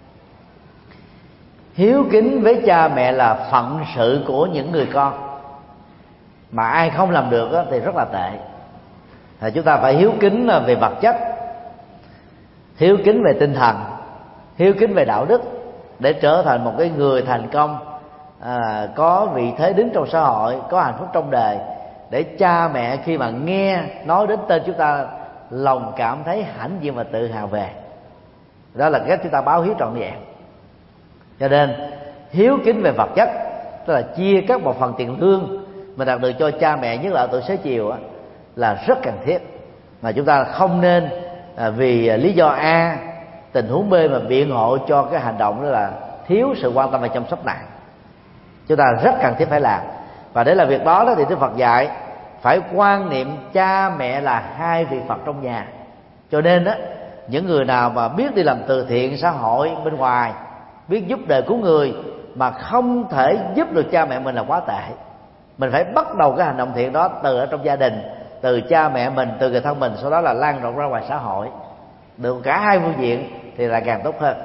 Hiếu kính với cha mẹ là phận sự của những người con, mà ai không làm được thì rất là tệ. Thì chúng ta phải hiếu kính về vật chất, hiếu kính về tinh thần, hiếu kính về đạo đức, để trở thành một cái người thành công có vị thế đứng trong xã hội, có hạnh phúc trong đời, để cha mẹ khi mà nghe nói đến tên chúng ta, lòng cảm thấy hãnh diện và tự hào về. Đó là cách chúng ta báo hiếu trọn vẹn. Cho nên hiếu kính về vật chất, tức là chia các một phần tiền lương mà đạt được cho cha mẹ, nhất là ở tuổi xế chiều, là rất cần thiết. Mà chúng ta không nên vì lý do A, tình huống B mà biện hộ cho cái hành động đó là thiếu sự quan tâm và chăm sóc nặng. Chúng ta rất cần thiết phải làm. Và để làm việc đó thì Đức Phật dạy phải quan niệm cha mẹ là hai vị Phật trong nhà. Cho nên những người nào mà biết đi làm từ thiện xã hội bên ngoài, biết giúp đời cứu người mà không thể giúp được cha mẹ mình là quá tệ. Mình phải bắt đầu cái hành động thiện đó từ ở trong gia đình, từ cha mẹ mình, từ người thân mình, sau đó là lan rộng ra ngoài xã hội. Được cả hai phương diện thì là càng tốt hơn.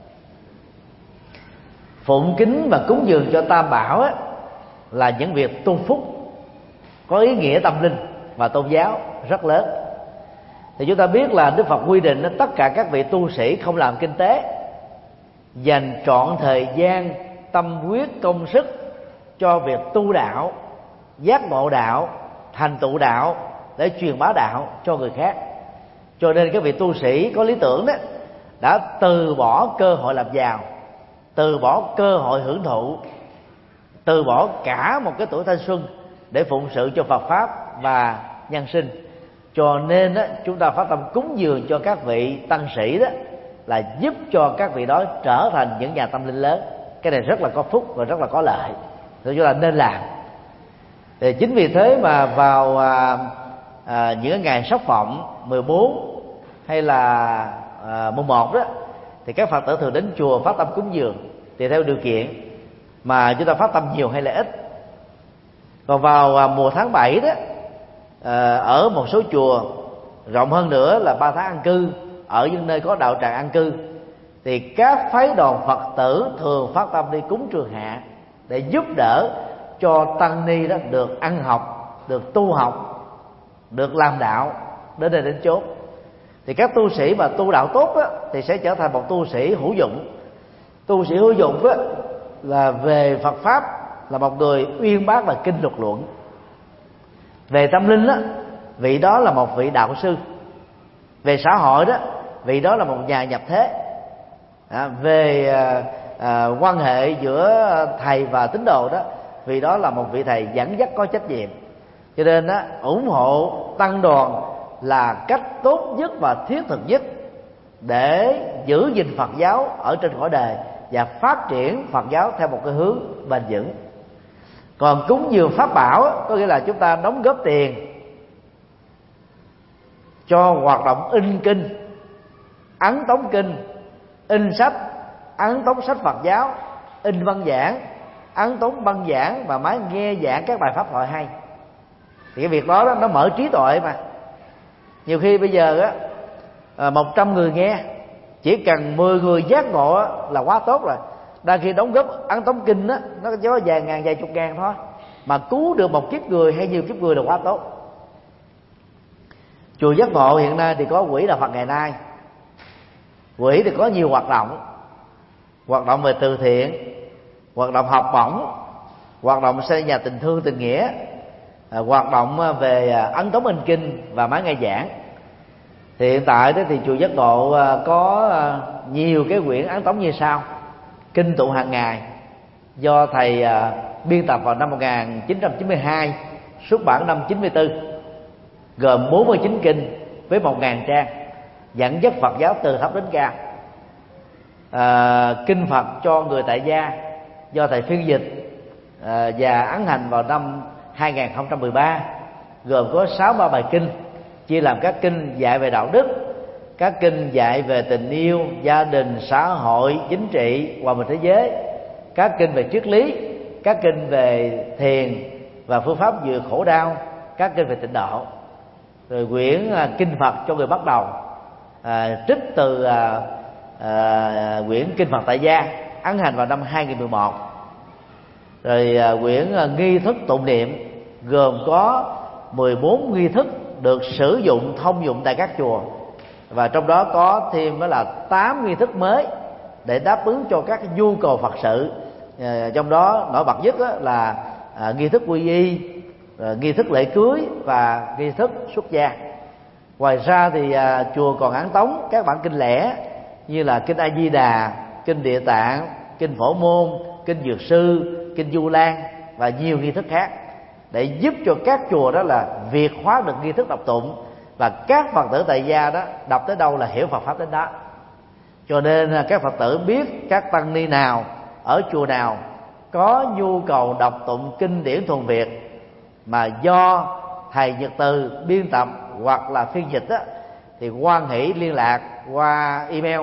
Phụng kính và cúng dường cho Tam Bảo là những việc tu phúc có ý nghĩa tâm linh và tôn giáo rất lớn. Thì chúng ta biết là Đức Phật quy định tất cả các vị tu sĩ không làm kinh tế, dành trọn thời gian, tâm huyết, công sức cho việc tu đạo, giác ngộ đạo, thành tựu đạo, để truyền bá đạo cho người khác. Cho nên các vị tu sĩ có lý tưởng đó đã từ bỏ cơ hội làm giàu, từ bỏ cơ hội hưởng thụ, từ bỏ cả một cái tuổi thanh xuân để phụng sự cho Phật pháp và nhân sinh. Cho nên chúng ta phát tâm cúng dường cho các vị tăng sĩ đó là giúp cho các vị đó trở thành những nhà tâm linh lớn. Cái này rất là có phúc và rất là có lợi, thì chúng ta nên làm. Thì chính vì thế mà vào những ngày Sóc Phộng 14 hay là mùng 1 đó, thì các Phật tử thường đến chùa phát tâm cúng dường tùy theo điều kiện mà chúng ta phát tâm nhiều hay là ít. Còn vào mùa tháng 7 đó, ở một số chùa rộng hơn nữa là 3 tháng an cư, ở những nơi có đạo tràng an cư, thì các phái đoàn Phật tử thường phát tâm đi cúng trường hạ để giúp đỡ cho tăng ni đó được ăn học, được tu học, được làm đạo đến đây đến chốn. Thì các tu sĩ mà tu đạo tốt đó, thì sẽ trở thành một tu sĩ hữu dụng. Tu sĩ hữu dụng đó, là về Phật pháp là một người uyên bác và kinh luật luận. Về tâm linh đó, vị đó là một vị đạo sư. Về xã hội đó, vị đó là một nhà nhập thế. Về quan hệ giữa thầy và tín đồ đó, vì đó là một vị thầy dẫn dắt có trách nhiệm. Cho nên ủng hộ tăng đoàn là cách tốt nhất và thiết thực nhất để giữ gìn Phật giáo ở trên cõi đời và phát triển Phật giáo theo một cái hướng bền vững. Còn cúng dường pháp bảo có nghĩa là chúng ta đóng góp tiền cho hoạt động in kinh, ấn tống kinh, in sách, ấn tống sách Phật giáo, in văn giảng, ấn tống băng giảng và máy nghe giảng các bài pháp thoại hay. Thì cái việc đó nó mở trí tuệ mà. Nhiều khi bây giờ 100 người nghe, chỉ cần 10 người giác ngộ là quá tốt rồi. Đa khi đóng góp ấn tống kinh đó, nó có vài ngàn, vài chục ngàn thôi, mà cứu được một kiếp người hay nhiều kiếp người là quá tốt. Chùa Giác Ngộ hiện nay thì có quỹ Đạo Phật Ngày Nay. Quỹ thì có nhiều hoạt động về từ thiện, hoạt động học bổng, hoạt động xây nhà tình thương tình nghĩa, hoạt động về ấn tống in kinh và máy nghe giảng. Thì hiện tại đó thì chùa Giác Ngộ có nhiều cái quyển ấn tống như sau: Kinh tụng hàng ngày do thầy biên tập vào năm 1992, xuất bản năm 94, gồm 49 kinh với 1.000 trang, dẫn dắt Phật giáo từ thấp đến cao. Kinh Phật cho người tại gia do thầy phiên dịch và ấn hành vào năm 2013, gồm có 63 bài kinh, chia làm các kinh dạy về đạo đức, các kinh dạy về tình yêu, gia đình, xã hội, chính trị, hòa bình thế giới, các kinh về triết lý, các kinh về thiền và phương pháp vượt khổ đau, các kinh về tịnh độ. Rồi quyển Kinh Phật cho người bắt đầu, trích từ quyển Kinh Phật tại gia, ấn hành vào năm 2011. Rồi quyển Nghi thức tụng niệm gồm có 14 nghi thức được sử dụng thông dụng tại các chùa, và trong đó có thêm đó là 8 nghi thức mới để đáp ứng cho các nhu cầu Phật sự trong đó nổi bật nhất là nghi thức quy y, nghi thức lễ cưới và nghi thức xuất gia. Ngoài ra thì chùa còn ấn tống các bản kinh lẻ như là kinh A Di Đà, kinh Địa Tạng, kinh Phổ Môn, kinh Dược Sư, kinh Du Lan và nhiều nghi thức khác, để giúp cho các chùa đó là việt hóa được nghi thức đọc tụng, và các Phật tử tại gia đó đọc tới đâu là hiểu Phật pháp đến đó. Cho nên các Phật tử biết các tăng ni nào ở chùa nào có nhu cầu đọc tụng kinh điển thuần Việt mà do thầy Nhật Từ biên tập hoặc là phiên dịch á, thì hoan hỷ liên lạc qua email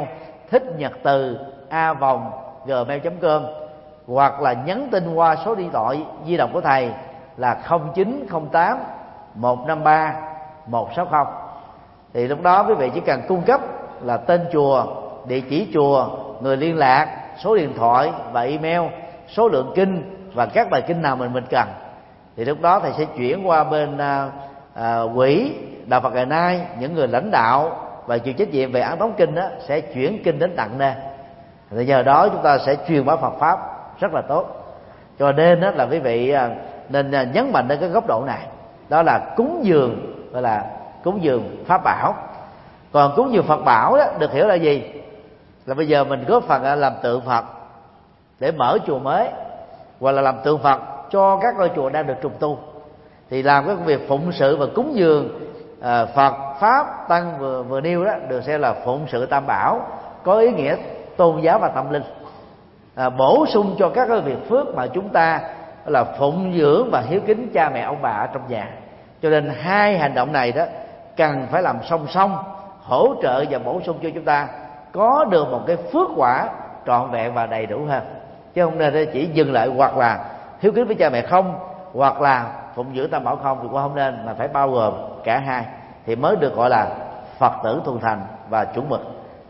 thichnhật.từ@gmail.com hoặc là nhắn tin qua số điện thoại di động của thầy là 0908 153 160. Thì lúc đó quý vị chỉ cần cung cấp là tên chùa, địa chỉ chùa, người liên lạc, số điện thoại và email, số lượng kinh và các bài kinh nào mình cần. Thì lúc đó thầy sẽ chuyển qua bên quỹ Đạo Phật ngày nay, những người lãnh đạo và chịu trách nhiệm về ấn tống kinh đó, sẽ chuyển kinh đến tận nơi. Thì nhờ đó chúng ta sẽ truyền bá Phật pháp rất là tốt. Cho nên đó là quý vị nên nhấn mạnh đến cái góc độ này, đó là cúng dường, gọi là cúng dường pháp bảo. Còn cúng dường Phật bảo đó được hiểu là gì? Là bây giờ mình góp phần làm tượng Phật để mở chùa mới, hoặc là làm tượng Phật cho các ngôi chùa đang được trùng tu, thì làm cái việc phụng sự và cúng dường Phật pháp tăng vừa nêu đó được xem là phụng sự tam bảo, có ý nghĩa tôn giáo và tâm linh, bổ sung cho các cái việc phước mà chúng ta là phụng dưỡng và hiếu kính cha mẹ ông bà ở trong nhà. Cho nên hai hành động này đó cần phải làm song song, hỗ trợ và bổ sung cho chúng ta có được một cái phước quả trọn vẹn và đầy đủ hơn, chứ không nên chỉ dừng lại hoặc là hiếu kính với cha mẹ không, hoặc là phụng dưỡng tam bảo không, thì cũng không nên, mà phải bao gồm cả hai thì mới được gọi là Phật tử thuần thành và chuẩn mực.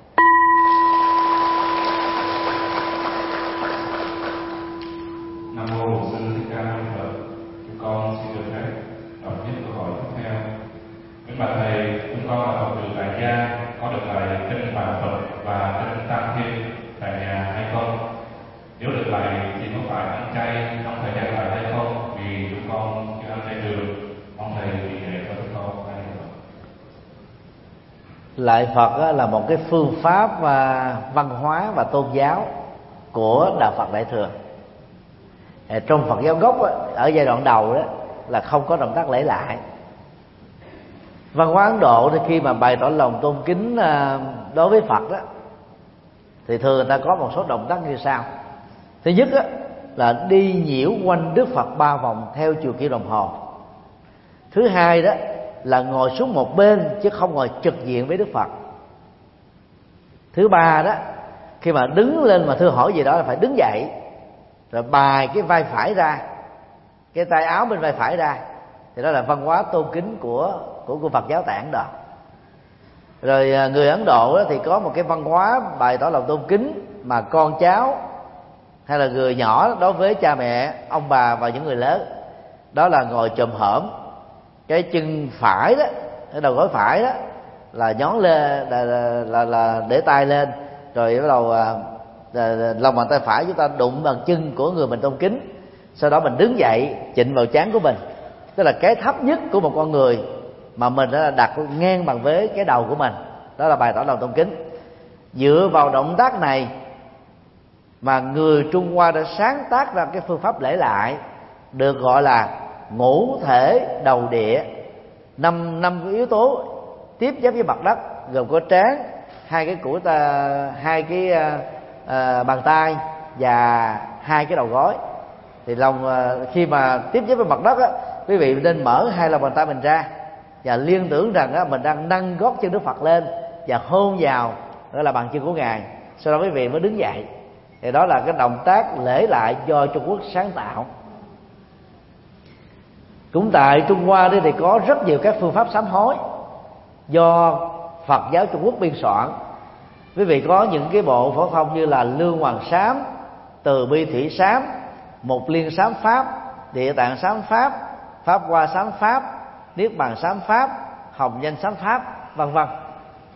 Nam mô Bổn Sư Thích Ca Mâu Ni Phật. Chúng con xin được phép đọc tiếp câu hỏi tiếp theo. Kính bạch thầy, chúng con là Phật tử tại gia, có được lại kinh Bà Phật và kinh Tam Thiên tại nhà hay không? Nếu được lại thì có phải ăn chay trong thời gian lại hay không? Vì chúng con chưa ăn chay được, mong thầy vì dạy cho chúng con. Lại Phật là một cái phương pháp văn hóa và tôn giáo của Đạo Phật Đại Thừa. Trong Phật giáo gốc ở giai đoạn đầu đó là không có động tác lễ lại. Văn hóa Ấn Độ thì khi mà bày tỏ lòng tôn kính đối với Phật đó, thì thường người ta có một số động tác như sau. Thứ nhất đó, là đi nhiễu quanh Đức Phật 3 vòng theo chiều kim đồng hồ. Thứ hai đó là ngồi xuống một bên chứ không ngồi trực diện với Đức Phật. Thứ ba đó, khi mà đứng lên mà thưa hỏi gì đó là phải đứng dậy, rồi bài cái vai phải ra, cái tay áo bên vai phải ra, thì đó là văn hóa tôn kính của Phật giáo tại Ấn Độ. Rồi người Ấn Độ thì có một cái văn hóa bày tỏ lòng tôn kính mà con cháu hay là người nhỏ đối với cha mẹ, ông bà và những người lớn, đó là ngồi chồm hổm, cái chân phải đó, cái đầu gối phải đó là nhón lên, là để tay lên, rồi bắt đầu lòng bàn tay phải chúng ta đụng bằng chân của người mình tôn kính, sau đó mình đứng dậy chịnh vào trán của mình, tức là cái thấp nhất của một con người mà mình đã đặt ngang bằng với cái đầu của mình, đó là bày tỏ lòng tôn kính. Dựa vào động tác này mà người Trung Hoa đã sáng tác ra cái phương pháp lễ lại được gọi là ngũ thể đầu địa. năm cái yếu tố tiếp giáp với mặt đất, gồm có trán, hai cái bàn tay và hai cái đầu gối. Thì khi mà tiếp giáp với mặt đất á, quý vị nên mở hai lòng bàn tay mình ra và liên tưởng rằng á, mình đang nâng gót chân Đức Phật lên và hôn vào đó là bàn chân của Ngài. Sau đó quý vị mới đứng dậy. Thì đó là cái động tác lễ lại do Trung Quốc sáng tạo. Cũng tại Trung Hoa thì có rất nhiều các phương pháp sám hối do Phật giáo Trung Quốc biên soạn. Quý vị có những cái bộ phổ thông như là Lương Hoàng Sám, Từ Bi Thủy Sám, Mục Liên Sám Pháp, Địa Tạng Sám Pháp, Pháp Hoa Sám Pháp, Niết Bàn Sám Pháp, Hồng Danh Sám Pháp, vân vân.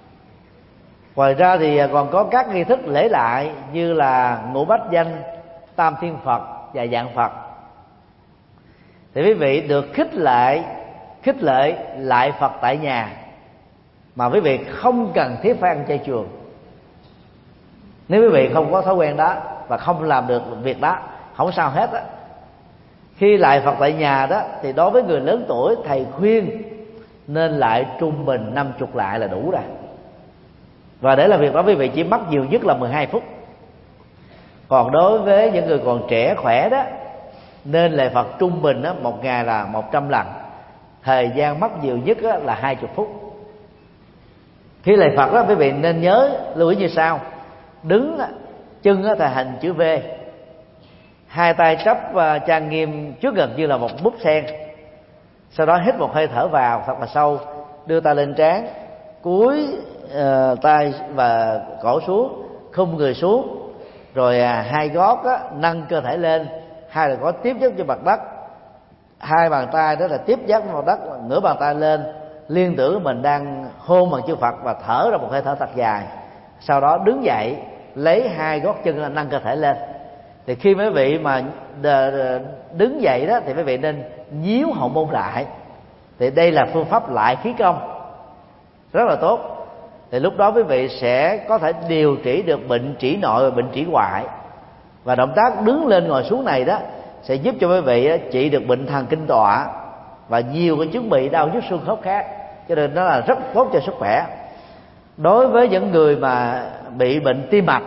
Ngoài ra thì còn có các nghi thức lễ lại như là Ngũ Bách Danh, Tam Thiên Phật và Dạng Phật, thì quý vị được khích lệ lại Phật tại nhà, mà quý vị không cần thiết phải ăn chay trường. Nếu quý vị không có thói quen đó và không làm được việc đó, không sao hết á. Khi lại Phật tại nhà đó, thì đối với người lớn tuổi, thầy khuyên nên lại trung bình 50 lại là đủ rồi. Và để làm việc đó quý vị chỉ mất nhiều nhất là 12 phút. Còn đối với những người còn trẻ khỏe đó, nên lại Phật trung bình đó, một ngày là 100 lần. Thời gian mất nhiều nhất đó là 20 phút. Khi lại Phật đó, quý vị nên nhớ lưu ý như sau: đứng chân thì hình chữ V, hai tay trắp trang nghiêm trước ngực như là một búp sen. Sau đó hít một hơi thở vào thật là sâu, đưa tay lên trán, cúi tay và cổ xuống, khum người xuống, rồi hai gót nâng cơ thể lên, hai là gót tiếp giáp trên mặt đất, hai bàn tay đó là tiếp giáp trên mặt đất, nửa bàn tay lên, liên tưởng mình đang hôn bằng chư Phật và thở ra một hơi thở thật dài. Sau đó đứng dậy, lấy hai gót chân lên, nâng cơ thể lên. Thì khi mấy vị mà đứng dậy đó, thì mấy vị nên nhíu hậu môn lại. Thì đây là phương pháp lại khí công rất là tốt. Thì lúc đó quý vị sẽ có thể điều trị được bệnh trĩ nội và bệnh trĩ ngoại. Và động tác đứng lên ngồi xuống này đó sẽ giúp cho quý vị trị được bệnh thần kinh tọa và nhiều cái chứng bị đau nhức xương khớp khác. Cho nên nó là rất tốt cho sức khỏe. Đối với những người mà bị bệnh tim mạch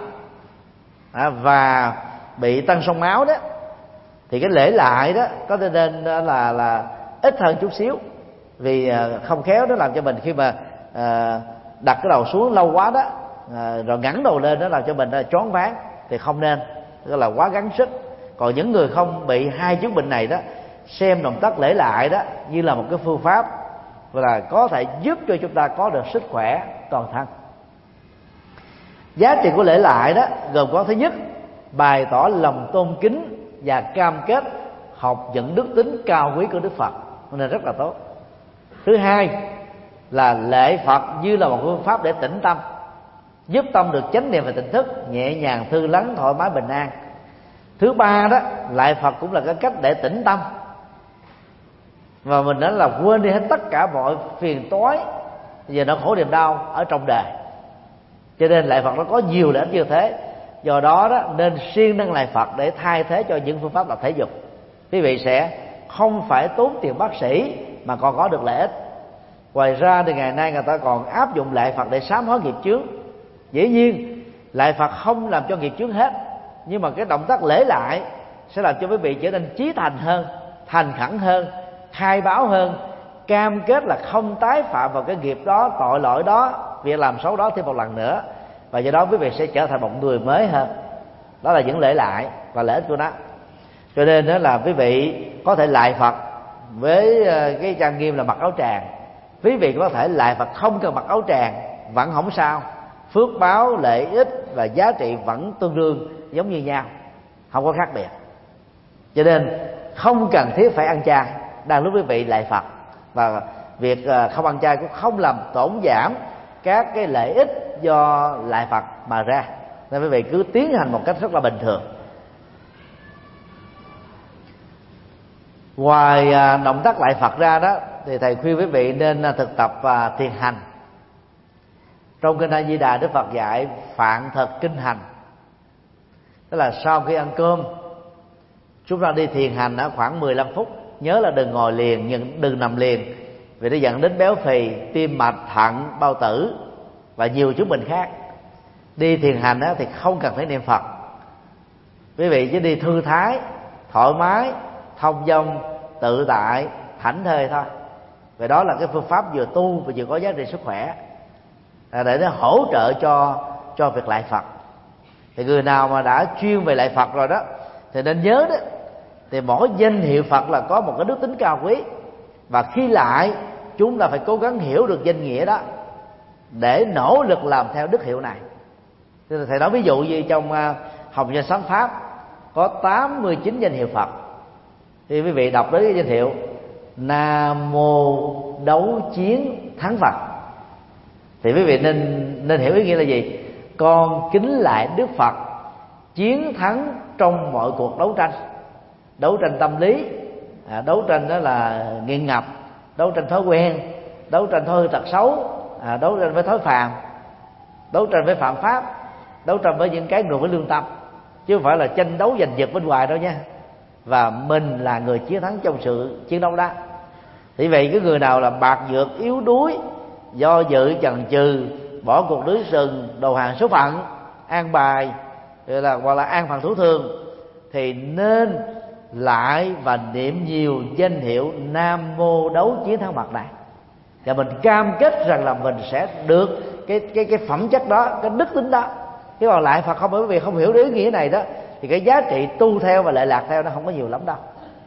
và bị tăng son máu đó, thì cái lễ lại đó có nên là ít hơn chút xíu. Vì không khéo nó làm cho mình khi mà đặt cái đầu xuống lâu quá đó, rồi ngẩng đầu lên, nó làm cho mình choáng váng, thì không nên, tức là quá gắng sức. Còn những người không bị hai chứng bệnh này đó, xem động tác lễ lại đó như là một cái phương pháp là có thể giúp cho chúng ta có được sức khỏe toàn thân. Giá trị của lễ lại đó gồm có: thứ nhất, bày tỏ lòng tôn kính và cam kết học những đức tính cao quý của Đức Phật, nên rất là tốt. Thứ hai là lễ Phật như là một phương pháp để tĩnh tâm, giúp tâm được chánh niệm và tỉnh thức, nhẹ nhàng, thư lắng, thoải mái, bình an. Thứ ba đó, lại Phật cũng là cái cách để tĩnh tâm, và mình đã là quên đi hết tất cả mọi phiền toái và nỗi khổ niềm đau ở trong đời. Cho nên lại Phật nó có nhiều lợi ích như thế. Do đó đó nên siêng năng lại Phật để thay thế cho những phương pháp tập thể dục. Quý vị sẽ không phải tốn tiền bác sĩ mà còn có được lợi ích. Ngoài ra thì ngày nay người ta còn áp dụng lại Phật để sám hối nghiệp chướng. Dĩ nhiên lại Phật không làm cho nghiệp chướng hết, nhưng mà cái động tác lễ lại sẽ làm cho quý vị trở nên chí thành hơn, thành khẩn hơn, khai báo hơn, cam kết là không tái phạm vào cái nghiệp đó, tội lỗi đó, việc làm xấu đó thêm một lần nữa. Và do đó quý vị sẽ trở thành một người mới hơn. Đó là những lễ lại và lợi ích của nó. Cho nên đó là quý vị có thể lại Phật với cái trang nghiêm là mặc áo tràng. Quý vị có thể lại Phật không cần mặc áo tràng, vẫn không sao. Phước báo, lợi ích và giá trị vẫn tương đương giống như nhau, không có khác biệt. Cho nên không cần thiết phải ăn chay đang lúc quý vị lại Phật. Và việc không ăn chay cũng không làm tổn giảm các cái lợi ích do lại Phật mà ra. Nên quý vị cứ tiến hành một cách rất là bình thường. Ngoài động tác lại Phật ra đó, thì thầy khuyên quý vị nên thực tập thiền hành. Trong kinh A Di Đà, Đức Phật dạy phạn thật kinh hành, tức là sau khi ăn cơm chúng ta đi thiền hành ở khoảng 15 phút. Nhớ là đừng ngồi liền, nhưng đừng nằm liền, vì nó dẫn đến béo phì, tim mạch, thận, bao tử và nhiều chứng bệnh khác. Đi thiền hành thì không cần phải niệm Phật, quý vị chỉ đi thư thái, thoải mái, thông dong, tự tại, thảnh thơi thôi. Vậy đó là cái phương pháp vừa tu và vừa có giá trị sức khỏe, để nó hỗ trợ cho việc lại Phật. Thì người nào mà đã chuyên về lại Phật rồi đó thì nên nhớ đó, thì mỗi danh hiệu Phật là có một cái đức tính cao quý, và khi lại chúng ta phải cố gắng hiểu được danh nghĩa đó để nỗ lực làm theo đức hiệu này. Thầy nói ví dụ như trong Hồng Danh Sám Pháp có 89 danh hiệu Phật, thì quý vị đọc đến cái danh hiệu Nam Mô Đấu Chiến Thắng Phật, thì quý vị nên hiểu ý nghĩa là gì? Con kính lại Đức Phật chiến thắng trong mọi cuộc đấu tranh tâm lý, đấu tranh đó là nghiện ngập, đấu tranh thói quen, đấu tranh thói hư tật xấu, đấu tranh với thói phàm, đấu tranh với phạm pháp, đấu tranh với những cái ngược với lương tâm, chứ không phải là tranh đấu giành giật bên ngoài đâu nha. Và mình là người chiến thắng trong sự chiến đấu đó. Thì vậy cái người nào là bạc nhược, yếu đuối, do dự, chần chừ, bỏ cuộc lưới sừng, đầu hàng số phận, an bài hoặc là an phận thủ thường, thì nên lại và niệm nhiều danh hiệu Nam Mô Đấu Chiến Thắng Bậc này, và mình cam kết rằng là mình sẽ được cái phẩm chất đó, cái đức tính đó. Chứ còn lại Phật không, bởi vì không hiểu ý nghĩa này đó, thì cái giá trị tu theo và lệ lạc theo nó không có nhiều lắm đâu.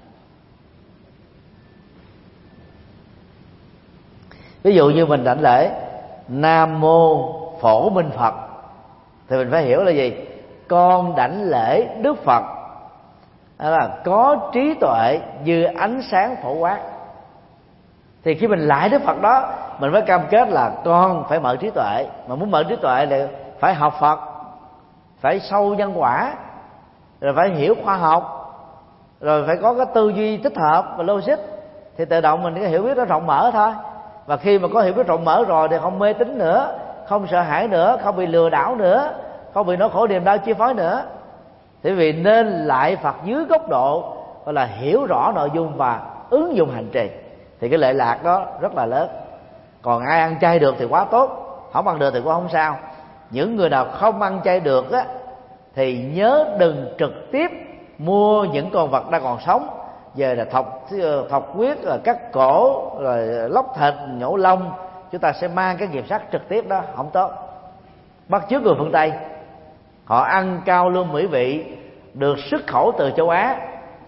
Ví dụ như mình đảnh lễ Nam Mô Phổ Minh Phật, thì mình phải hiểu là gì? Con đảnh lễ Đức Phật đó là có trí tuệ như ánh sáng phổ quát. Thì khi mình lại Đức Phật đó, mình phải cam kết là con phải mở trí tuệ. Mà muốn mở trí tuệ thì phải học Phật, phải sâu nhân quả, rồi phải hiểu khoa học, rồi phải có cái tư duy thích hợp và logic, thì tự động mình cái hiểu biết nó rộng mở thôi. Và khi mà có hiểu biết rộng mở rồi thì không mê tín nữa, không sợ hãi nữa, không bị lừa đảo nữa, không bị nỗi khổ niềm đau chi phối nữa. Thế vì nên lại Phật dưới góc độ gọi là hiểu rõ nội dung và ứng dụng hành trì, thì cái lệ lạc đó rất là lớn. Còn ai ăn chay được thì quá tốt, không ăn được thì cũng không sao. Những người nào không ăn chay được á, thì nhớ đừng trực tiếp mua những con vật đang còn sống về là thọc huyết, rồi cắt cổ, rồi lóc thịt, nhổ lông. Chúng ta sẽ mang cái nghiệp sát trực tiếp đó, không tốt. Bắt chước người phương Tây, họ ăn cao lương mỹ vị, được xuất khẩu từ châu Á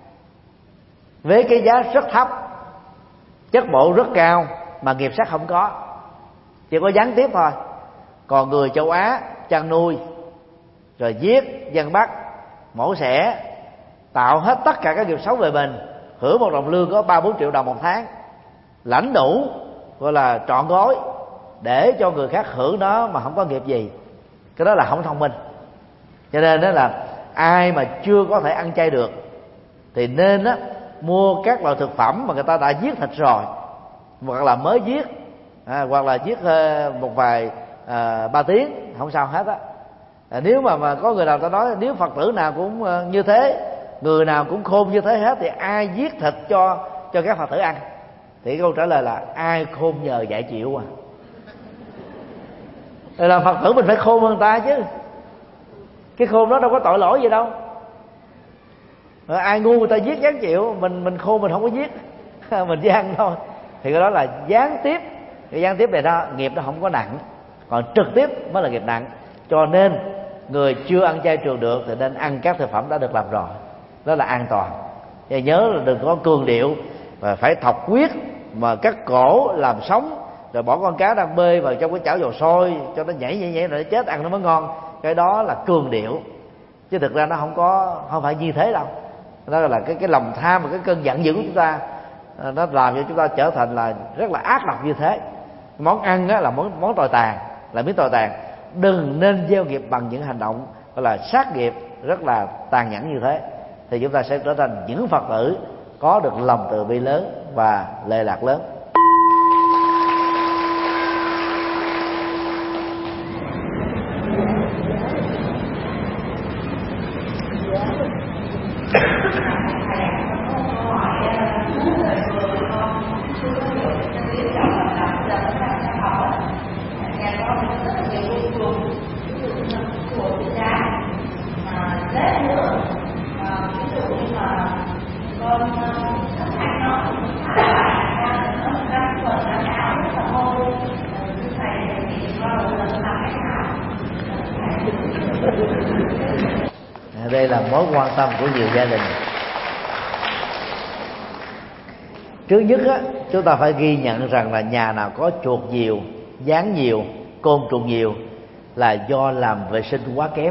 với cái giá rất thấp, chất bổ rất cao, mà nghiệp sát không có, chỉ có gián tiếp thôi. Còn người châu Á chăn nuôi, rồi giết, dân bắt, mổ xẻ, tạo hết tất cả các nghiệp xấu về mình, hưởng một đồng lương có 3-4 triệu đồng một tháng, lãnh đủ gọi là trọn gói để cho người khác hưởng nó mà không có nghiệp gì. Cái đó là không thông minh. Cho nên đó là ai mà chưa có thể ăn chay được thì nên á mua các loại thực phẩm mà người ta đã giết thịt rồi, hoặc là mới giết, hoặc là giết một vài 3 tiếng không sao hết á. Nếu mà có người nào ta nói nếu Phật tử nào cũng như thế, người nào cũng khôn như thế hết, thì ai giết thịt cho các Phật tử ăn? Thì câu trả lời là ai khôn nhờ dạy chịu à. Rồi là Phật tử mình phải khôn hơn ta chứ, cái khôn đó đâu có tội lỗi gì đâu. Rồi ai ngu người ta giết gián chịu, mình khôn mình không có giết mình chỉ ăn thôi. Thì cái đó là gián tiếp. Cái gián tiếp này đó nghiệp nó không có nặng, còn trực tiếp mới là nghiệp nặng. Cho nên người chưa ăn chay trường được thì nên ăn các thực phẩm đã được làm rồi, đó là an toàn. Và nhớ là đừng có cường điệu và phải thọc huyết mà cắt cổ làm sống, rồi bỏ con cá đang bơi vào trong cái chảo dầu sôi cho nó nhảy rồi nó chết, ăn nó mới ngon. Cái đó là cường điệu, chứ thực ra nó không phải như thế đâu. Đó là cái lòng tham và cái cơn giận dữ của chúng ta, nó làm cho chúng ta trở thành là rất là ác độc như thế. Món ăn á là món tồi tàn, là miếng tồi tàn. Đừng nên gieo nghiệp bằng những hành động gọi là sát nghiệp rất là tàn nhẫn như thế, thì chúng ta sẽ trở thành những Phật tử có được lòng từ bi lớn và lệ lạc lớn. Đây là mối quan tâm của nhiều gia đình. Trước nhất á, chúng ta phải ghi nhận rằng là nhà nào có chuột nhiều, gián nhiều, côn trùng nhiều là do làm vệ sinh quá kém.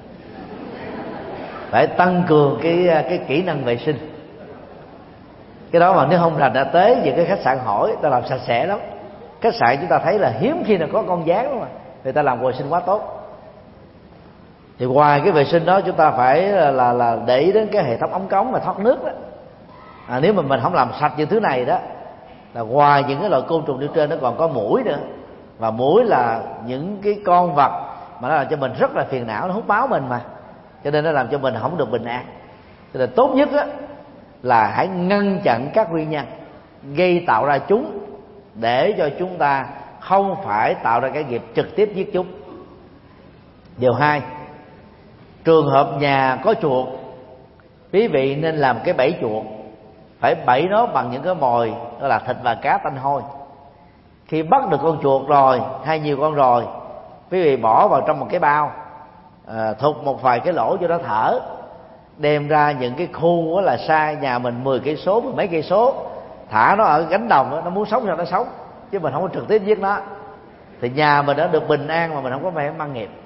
Phải tăng cường cái kỹ năng vệ sinh. Cái đó mà nếu không rành ra tế về cái khách sạn hỏi, ta làm sạch sẽ lắm. Khách sạn chúng ta thấy là hiếm khi nào có con gián lắm mà người ta làm vệ sinh quá tốt. Thì ngoài cái vệ sinh đó, chúng ta phải là để ý đến cái hệ thống ống cống và thoát nước đó. Nếu mà mình không làm sạch những thứ này đó, là ngoài những cái loại côn trùng nêu trên, nó còn có muỗi nữa. Và muỗi là những cái con vật mà nó làm cho mình rất là phiền não, nó hút máu mình mà, cho nên nó làm cho mình không được bình an. Cho nên tốt nhất á là hãy ngăn chặn các nguyên nhân gây tạo ra chúng, để cho chúng ta không phải tạo ra cái nghiệp trực tiếp giết chúng. Điều 2, trường hợp nhà có chuột, quý vị nên làm cái bẫy chuột, phải bẫy nó bằng những cái mồi, đó là thịt và cá tanh hôi. Khi bắt được con chuột rồi hay nhiều con rồi, quý vị bỏ vào trong một cái bao, thụt một vài cái lỗ cho nó thở, đem ra những cái khu là xa nhà mình 10 cây số, mười mấy cây số, thả nó ở cánh đồng đó, nó muốn sống sao nó sống, chứ mình không có trực tiếp giết nó. Thì nhà mình đã được bình an mà mình không có phải mang nghiệp.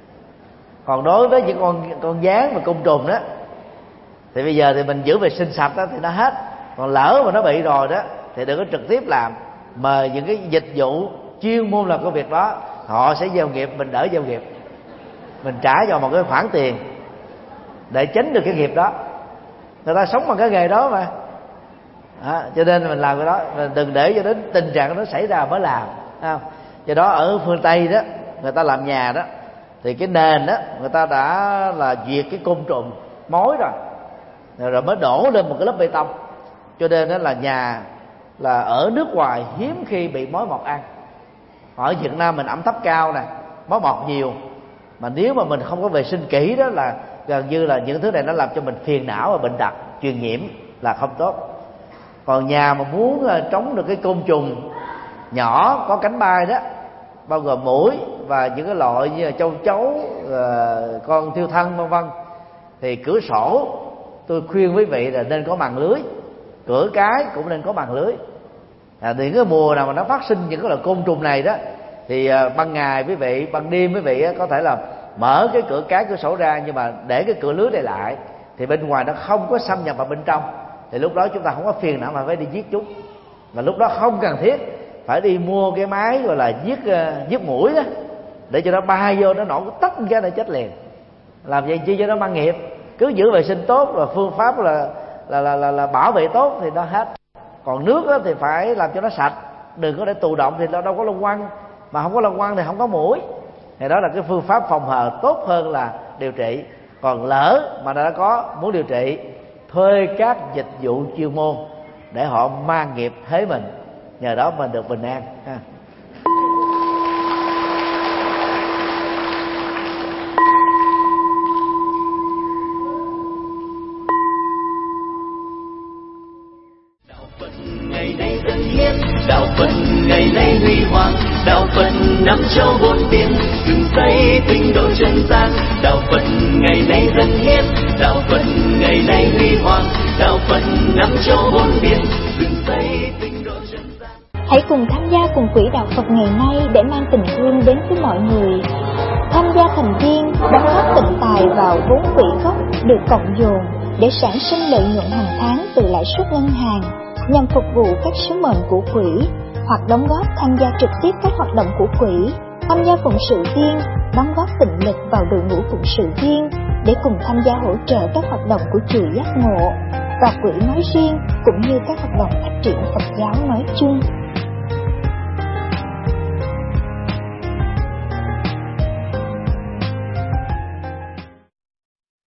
Còn đối với những con gián và côn trùng đó, thì bây giờ thì mình giữ vệ sinh sạch đó thì nó hết. Còn lỡ mà nó bị rồi đó thì đừng có trực tiếp làm, mời những cái dịch vụ chuyên môn làm công việc đó, họ sẽ gieo nghiệp, mình đỡ gieo nghiệp, mình trả cho một cái khoản tiền để tránh được cái nghiệp đó. Người ta sống bằng cái nghề đó mà. Cho nên mình làm cái đó, mình đừng để cho đến tình trạng nó xảy ra mới làm. Do đó ở phương Tây đó, người ta làm nhà đó, thì cái nền đó người ta đã là diệt cái côn trùng mối rồi mới đổ lên một cái lớp bê tông. Cho nên đó là nhà là ở nước ngoài hiếm khi bị mối mọt ăn. Ở Việt Nam mình ẩm thấp cao nè, mối mọt nhiều, mà nếu mà mình không có vệ sinh kỹ đó là gần như là những thứ này nó làm cho mình phiền não và bệnh tật truyền nhiễm, là không tốt. Còn nhà mà muốn trống được cái côn trùng nhỏ có cánh bay đó, bao gồm muỗi và những cái loại như là châu chấu, con thiêu thân vân vân, thì cửa sổ tôi khuyên quý vị là nên có màn lưới, cửa cái cũng nên có màn lưới. Thì cái mùa nào mà nó phát sinh những cái loại côn trùng này đó, thì ban ngày quý vị, ban đêm quý vị có thể là mở cái cửa cái cửa sổ ra, nhưng mà để cái cửa lưới này lại, thì bên ngoài nó không có xâm nhập vào bên trong. Thì lúc đó chúng ta không có phiền não mà phải đi giết chúng. Và lúc đó không cần thiết phải đi mua cái máy gọi là giết muỗi đó, để cho nó bay vô, nó nổ tách cái này chết liền. Làm vậy chi cho nó mang nghiệp. Cứ giữ vệ sinh tốt và phương pháp là bảo vệ tốt thì nó hết. Còn nước đó thì phải làm cho nó sạch, đừng có để tù động thì nó đâu có lông quăng, mà không có lông quăng thì không có muỗi. Thì đó là cái phương pháp phòng hờ tốt hơn là điều trị. Còn lỡ mà đã có muốn điều trị, thuê các dịch vụ chuyên môn để họ mang nghiệp thế mình, nhờ đó mình được bình an. Đạo Phật ngày nay dân hiến, đạo Phật ngày nay huy hoàng, đạo Phật năm châu bốn biển, dựng xây tinh độ chân gian. Đạo Phật ngày nay dân hiến, đạo Phật ngày nay huy hoàng, đạo Phật năm châu bốn biển, dựng xây tinh độ chân gian. Hãy cùng tham gia cùng quỹ đạo Phật ngày nay để mang tình thương đến với mọi người. Tham gia thành viên đóng góp tịnh tài vào vốn quỹ gốc được cộng dồn để sản sinh lợi nhuận hàng tháng từ lãi suất ngân hàng nhằm phục vụ các sứ mệnh của quỹ, hoặc đóng góp tham gia trực tiếp các hoạt động của quỹ, tham gia phụng sự viên, đóng góp tịnh lực vào đội ngũ phụng sự viên để cùng tham gia hỗ trợ các hoạt động của chùa Giác Ngộ và quỹ nói riêng, cũng như các hoạt động phát triển Phật giáo nói chung.